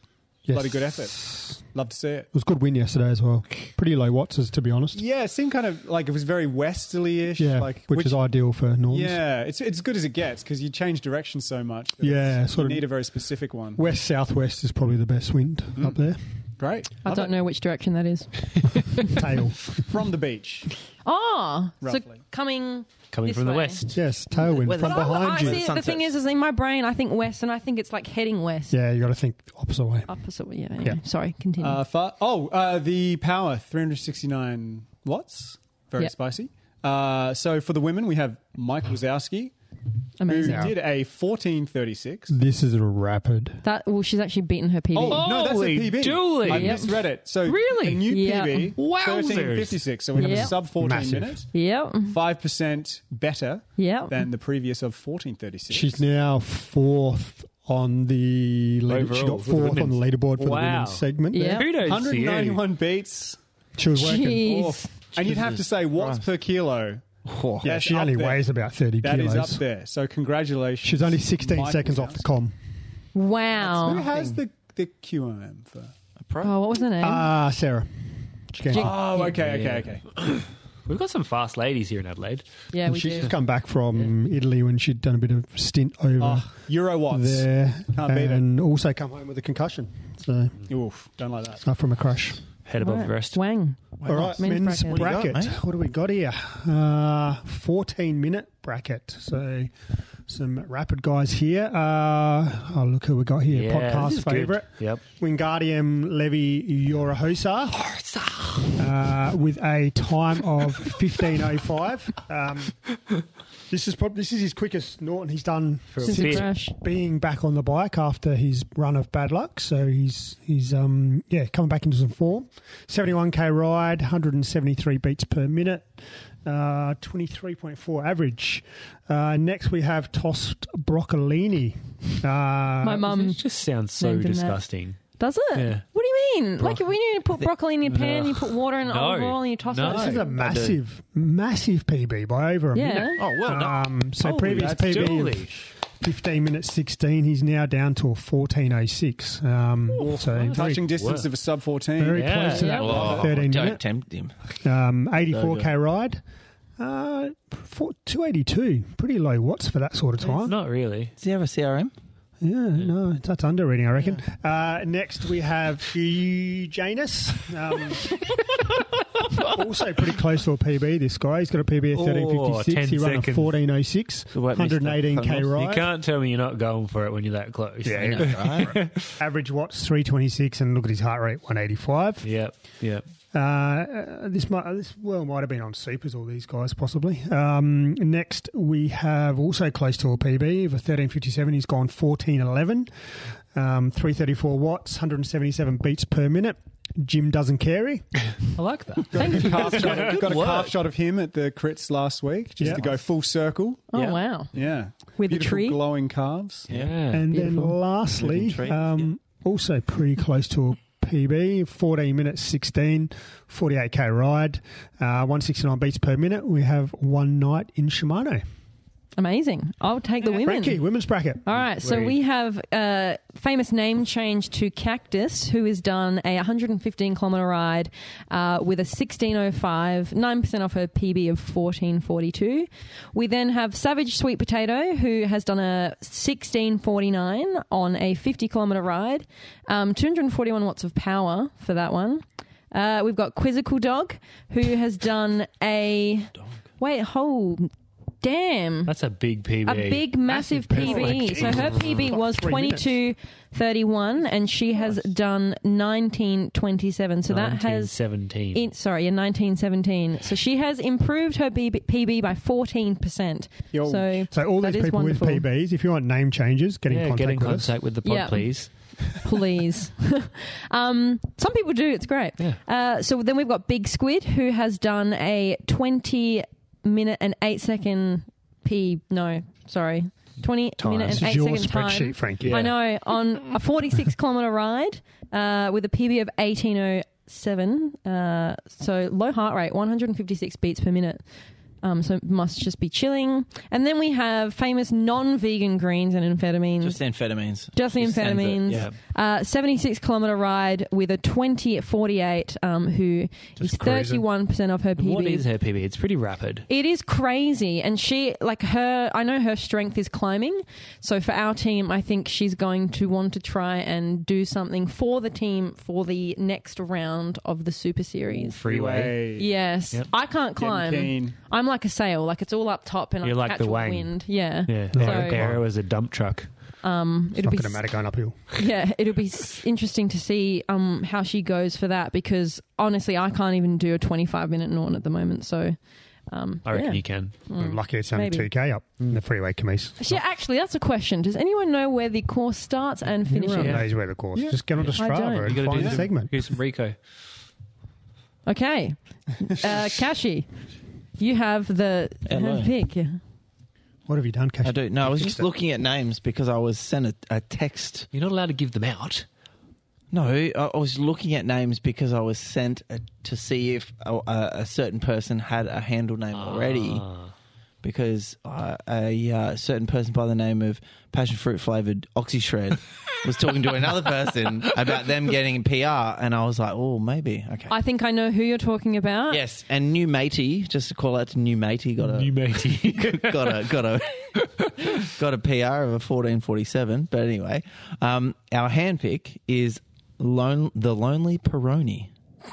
Yes. Bloody good effort. Love to see it. It was a good win yesterday as well. Pretty low watts, to be honest. Yeah, it seemed kind of like it was very westerly-ish. Yeah, like, which, is ideal for Norms. Yeah, it's it's good as it gets because you change direction so much. that Yeah, it's- sort you of- need a very specific one. West southwest is probably the best wind Mm. up there. Great. I Love don't it. know which direction that is. Tail. From the beach. Oh, so Roughly. coming Coming this from the way. west. Yes, tailwind Weather- from Oh, I behind you. see. The thing is, is in my brain, I think west, and I think it's like heading west. Yeah, you got to think opposite way. Opposite. Yeah. Anyway, Yeah. Sorry. Continue. Uh, far, oh, uh, the power, three hundred sixty-nine watts. Very Yep. spicy. Uh, so for the women, we have Mike Wazowski, who Amazing. did a fourteen thirty-six. This is a rapid. That well, she's actually beaten her P B. Oh, no, that's a Holy P B. dooly. I Yep. misread it. So Really? a new Yeah. P B, Wowzers. thirteen fifty-six. So we have a Yep. sub fourteen Massive. minutes, Yep. five percent better Yep. than the previous of fourteen thirty-six. She's now fourth on the leader- she Overall, got for the fourth on the women's. leaderboard for Wow. the women's segment. there. Yeah. Kudos one to hundred you. ninety-one beats. She was working. Jeez. And you'd have to say watts per kilo. Oh, Yeah, That's she up only there. weighs about thirty That is kilos. up there. So congratulations. She's only sixteen Mike seconds off the Wazowski. com. Who Wow. has the, the Q O M for? a pro. Oh, what was her name? Ah, Sarah. Jig- Jig- Oh, okay, Yeah. okay, okay. We've got some fast ladies here in Adelaide. yeah, we She's do. just come back from Italy when she'd done a bit of stint over Oh, Euro watts. there, Can't beat it. and also come home with a concussion. So Oof, don't like that. not from a crash. Head above Right. breast. Wang. All right, Men's men's, bracket. What do you bracket. got, mate? What do we got here? Uh, fourteen minute bracket. So some rapid guys here. Uh, oh, look who we got here. Yeah, this Podcast is good. favourite. Yep. Wingardium Levi Yorohosa uh, with a time of fifteen oh five. Um, this is probably this is his quickest Norton he's done For a Since the bit. crash. being back on the bike after his run of bad luck. So he's he's um yeah coming back into some form. seventy-one k ride, one hundred seventy-three beats per minute, uh, twenty-three point four average. Uh, next we have tossed broccolini. Uh, My mum. It just sounds so named him that. disgusting. Does it? Yeah. What do you mean? Like if we need to put broccoli in your pan, No. you put water and No. olive oil and you toss No. it. This is a massive, massive P B by over a Yeah. minute. Oh, well done. Um, so Holy, previous that's P B of Julie. fifteen minutes sixteen. He's now down to a fourteen oh six. Um, so very, Touching distance Work. of a sub fourteen. very Yeah. close to that Yeah. Oh, thirteen don't minute. tempt him. Um, eighty-four k ride. Uh, four, two eighty-two. Pretty low watts for that sort of time. Not really. Does he have a C R M? Yeah, no, that's under reading, I reckon. Uh, next we have Janus. Um, also pretty close to a P B, this guy. He's got a P B of thirteen fifty-six. ten He ran a seconds. fourteen oh six. So what, one hundred eighteen k Mister You ride. can't tell me you're not going for it when you're that close. Yeah, I know, right? Average watts three twenty-six, and look at his heart rate one eighty-five. Yep. Yep. Uh, uh, this might this well might have been on supers, all these guys possibly. Um, next we have also close to a P B of a thirteen fifty-seven. He's gone fourteen eleven, um, three thirty-four watts, one hundred seventy-seven beats per minute. Jim doesn't carry. I like that. Thank you. Calf shot, Good got a work. calf shot of him at the crits last week, just Yeah. to go full circle. Oh Yeah. wow. Yeah, With the Beautiful tree? glowing calves. Yeah. And Beautiful. then lastly, Living tree, um, also pretty close to a P B, fourteen minutes sixteen, forty-eight k ride, uh, one sixty-nine beats per minute. We have one night in Shimano. Amazing. I'll take the women. Frankie, women's bracket. All right, so Great. we have a famous name change to Cactus, who has done a one hundred fifteen kilometre ride uh, with a sixteen oh five, nine percent off her P B of fourteen forty-two. We then have Savage Sweet Potato, who has done a sixteen forty-nine on a fifty kilometre ride, um, two hundred forty-one watts of power for that one. Uh, we've got Quizzical Dog, who has done a... Wait, hold... Damn. That's a big P B. A big, massive, P B. So her P B was Three minutes. twenty-two thirty-one, and she has done nineteen twenty-seven. So that has seventeen. in, sorry, in nineteen seventeen. So she has improved her P B, P B by fourteen percent. Yo. So So all that these is people wonderful. with P Bs, if you want name changes, get in Yeah, contact get in with us. contact with the pod, Yeah. please. Please. um, some people do. It's great. Yeah. Uh, so then we've got Big Squid, who has done a twenty minute and eight second P. No, sorry. twenty minute This and is eight your second spreadsheet, time. Frankie. I know. On a forty-six kilometre ride uh, with a P B of eighteen oh seven. Uh, so low heart rate, one hundred fifty-six beats per minute. Um, so must just be chilling. And then we have famous non-vegan greens and amphetamines. Just amphetamines. Just the She sends it, amphetamines. yeah. Uh, seventy-six kilometre ride with a twenty at forty-eight, um, who Just is cruising. thirty-one percent of her P B. What is her P B? It's pretty rapid. It is crazy. And she, like her, I know her strength is climbing. So for our team, I think she's going to want to try and do something for the team for the next round of the Super Series. Freeway. Yes. Yep. I can't climb. keen. I'm like a sail. Like it's all up top and You're I like catch the a Wang. wind. Yeah. Yeah. So- Arrow, Arrow is a dump truck. Um, It's it'll not be going to matter going uphill. yeah, it'll be s- interesting to see um, how she goes for that because honestly, I can't even do a twenty-five minute Norton at the moment. So, um, I reckon yeah. you can. I'm lucky it's only maybe. two K up in the freeway, Camise. Yeah, actually, that's a question. Does anyone know where the course starts and finishes? Everyone Yeah. knows where the course. Yeah. Just get onto I don't. Strava You and got to find do the some, segment. do some Rico. Okay, uh, Kashi, you have the Hello. pick. Yeah. What have you done, Cash? I do. No, I was You just fixed it. looking at names because I was sent a, a text. You're not allowed to give them out. No, I I was looking at names because I was sent a, to see if a, a certain person had a handle name already. Ah. Because uh, a uh, certain person by the name of Passion Fruit Flavored Oxy Shred was talking to another person about them getting P R, and I was like, oh, maybe. Okay. I think I know who you're talking about. Yes, and New Matey, just to call out to New Matey, got a New matey. got a got a got a P R of a fourteen forty-seven. But anyway, um, our handpick is lone, the Lonely Peroni.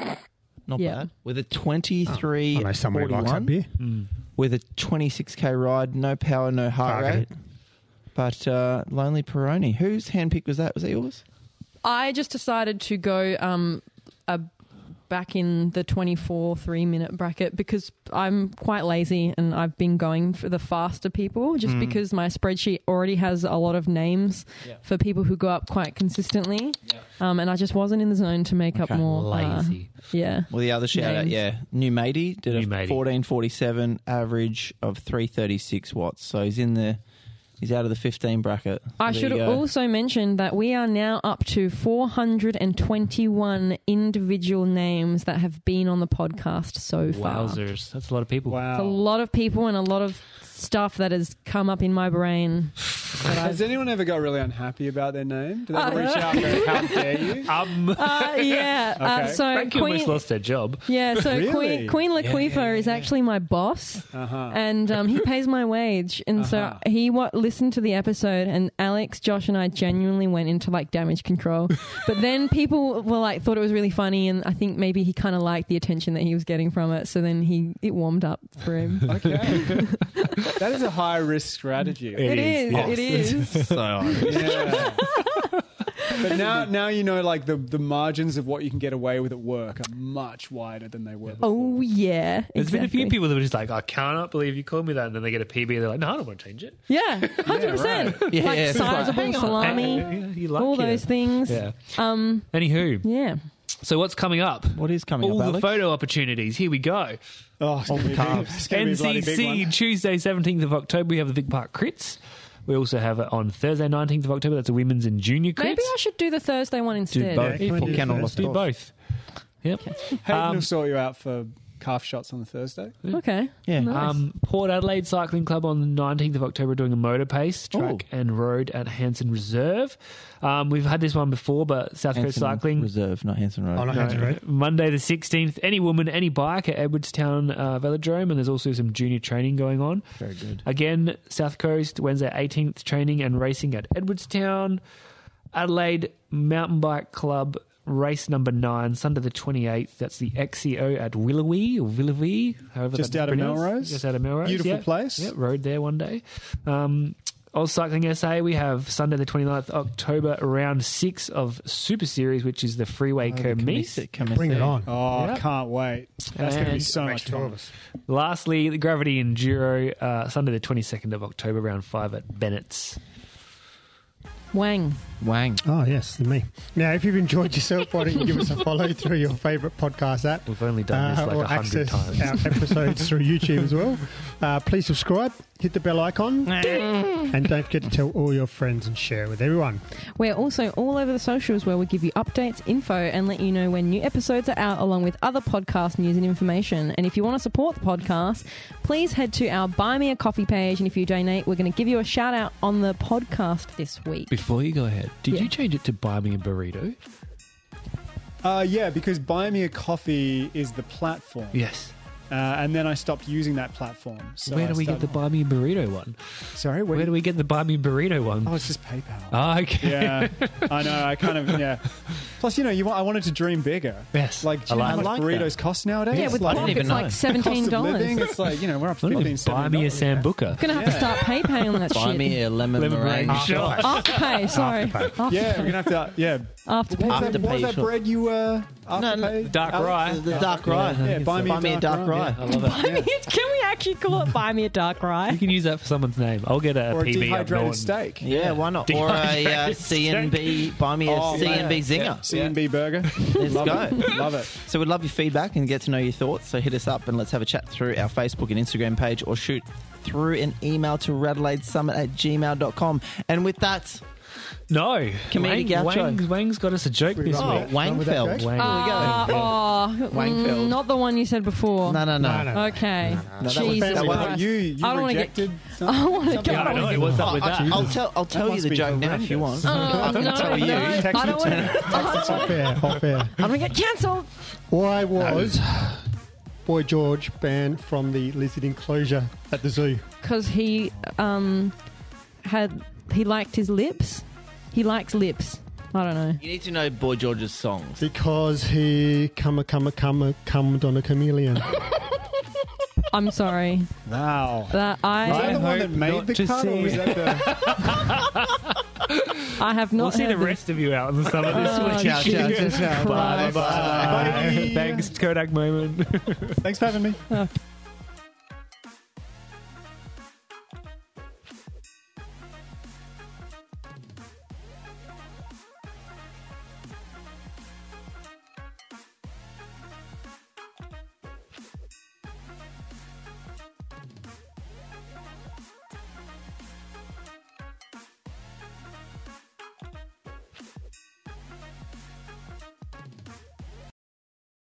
Not Yeah. bad. With a twenty-three I know someone who likes that beer. with a twenty-six K ride, no power, no heart Target rate. But uh, Lonely Peroni. Whose handpick was that? Was that yours? I just decided to go um, a, back in the twenty-four three minute bracket because I'm quite lazy and I've been going for the faster people just because my spreadsheet already has a lot of names Yeah. for people who go up quite consistently. Um, and I just wasn't in the zone to make up Okay. more. uh, Lazy. yeah. Well, the other shout out, Names. yeah. New Matey did New a Matey. fourteen forty-seven average of three thirty-six watts. So he's in the, he's out of the fifteen bracket. I There should you go. also mention that we are now up to four hundred twenty-one individual names that have been on the podcast so far. Wowzers. That's a lot of people. It's a Wow. lot of people and a lot of stuff that has come up in my brain. that Has I've- anyone ever got really unhappy about their name? Did they Uh, ever reach out and go, how dare you? Um, uh, yeah. Uh, Okay. so Frankie almost Queen, lost their job. yeah. So Really? Queen Queen Laquifa Yeah, yeah, is yeah. actually my boss, Uh-huh. and um, he pays my wage. And Uh-huh. so he wa- listened to the episode, and Alex, Josh, and I genuinely went into like damage control. But then people were like thought it was really funny, and I think maybe he kind of liked the attention that he was getting from it. So then he it warmed up for him. Okay. That is a high risk strategy. It is. yes. It is. So Irish. Yeah. But now, now you know, like the, the margins of what you can get away with at work are much wider than they were before. Oh yeah. There's been a few exactly. people that were just like, I cannot believe you called me that. And then they get a P B. They're like, no, I don't want to change it. Yeah, hundred percent. Yeah, Like yeah, it's like, sizable hang on. salami, Yeah, you like all it. those things. Yeah. Um. Anywho, Yeah. so what's coming up? What is coming All up, the Alex? photo opportunities. Here we go. Oh, it's gonna be a big- carbs. it's gonna be a bloody N C big C one. Tuesday seventeenth of October. We have the Vic Park Crits. We also have it on Thursday nineteenth of October. That's a women's and junior crits. Maybe I should do the Thursday one instead. both. Yeah, For can we do Ken or Thursday? do Loftus. both. Yep. Hayden Um, will sort you out for calf shots on the Thursday. Okay. Yeah. Nice. Um, Port Adelaide Cycling Club on the nineteenth of October doing a motor pace track Ooh. and road at Hanson Reserve. Um, we've had this one before, but South Coast Hanson Cycling. Reserve, not Hanson Road. Oh, no, Hanson Road. Monday the sixteenth, any woman, any bike at Edwardstown uh, Velodrome, and there's also some junior training going on. Very good. Again, South Coast, Wednesday eighteenth, training and racing at Edwardstown. Adelaide Mountain Bike Club, race number nine, Sunday the twenty-eighth. That's the X C O at Willowy, or Willowy, however Just that's out of pronounced. Melrose? Just out of Melrose. Beautiful yeah. place. Yeah, rode there one day. Um, Oz Cycling S A, we have Sunday the twenty-ninth of October, round six of Super Series, which is the Freeway Kermesse. Bring it on. Oh, Yeah. can't wait. That's going to be And- so much Makes two fun. of us. Lastly, the Gravity Enduro, uh, Sunday the twenty-second of October, round five at Bennett's. Wang. Wang. Oh, yes, me. Now, if you've enjoyed yourself, why don't you give us a follow through your favourite podcast app? We've only done this uh, like or a hundred access times. our episodes through YouTube as well. Uh, please subscribe, hit the bell icon, and don't forget to tell all your friends and share it with everyone. We're also all over the socials where we give you updates, info, and let you know when new episodes are out, along with other podcast news and information. And if you want to support the podcast, please head to our Buy Me a Coffee page, and if you donate, we're going to give you a shout out on the podcast this week. Before you go ahead, did Yeah. you change it to buy me a burrito? Uh, yeah, because Buy Me a Coffee is the platform. Yes. Uh, and then I stopped using that platform. So Where I do we get the started- buy me a burrito one? Sorry, Where do we get the buy me a burrito one? Oh, it's just PayPal. Oh, okay. Yeah, I know. I kind of yeah. Plus, you know, you want, I wanted to dream bigger. Yes. Like, do you I know how like much that. burritos cost nowadays? Yeah, with like, Block, even it's know. like cost seventeen of living. dollars. It's like, you know, we're up to Not even fifteen, buy me a seventeen dollars. sambuca. Gonna have to start PayPaying that Buy shit. me a lemon, Lemon meringue meringue shot. shot. Afterpay, sorry. Afterpay. Yeah, we're gonna have to. Yeah. Afterpay. What was that, what was Afterpay that shop. bread you uh? No, no, Afterpay? Dark Alex? rye. The dark rye. Yeah, buy me, Buy me a dark rye. Yeah, I love it. Buy me, can we actually call it Buy Me a Dark You Rye? can use that for someone's name. I'll get a Or a P B up dehydrated Norton. steak. Yeah, why not? Or a uh, Dehydrated C N B, buy me a Oh, C N B yeah. zinger. C N B burger. Let's Love go. it. Love it. So we'd love your feedback and get to know your thoughts. So hit us up and let's have a chat through our Facebook and Instagram page, or shoot through an email to radelaide summit at gmail dot com. And with that, No. Comedic Wang, outro. Wang's, Wang's got us a joke this oh, week. Wangfeld. joke? Wang. Uh, oh, Wangfield. mm, not the one you said before. No, no, no. No, no. Okay. No, that was- Jesus that was- Christ. You, you I don't wanna get- rejected I something? want to Yeah, I know. go. What's up with I'll, that? I'll tell, I'll tell you must the be joke now if you want. horrendous. Oh, I can no, tell you. no, Text I it don't to want Off air, off air. I'm going to get cancelled. Why was Boy George banned from the lizard enclosure at the zoo? Because he um, had, he liked his lips. He likes lips. I don't know. You need to know Boy George's songs. Because he come a come a come a cummed on a chameleon. I'm sorry. Wow. That Is that I the one that hope made not the to cut, or see was it. that the... I have not We'll see heard the this. rest of you out in the summer this Oh, week. Ciao, ciao, ciao, ciao. Bye, Christ. bye. Bye. Thanks, Kodak moment. Thanks for having me. Oh,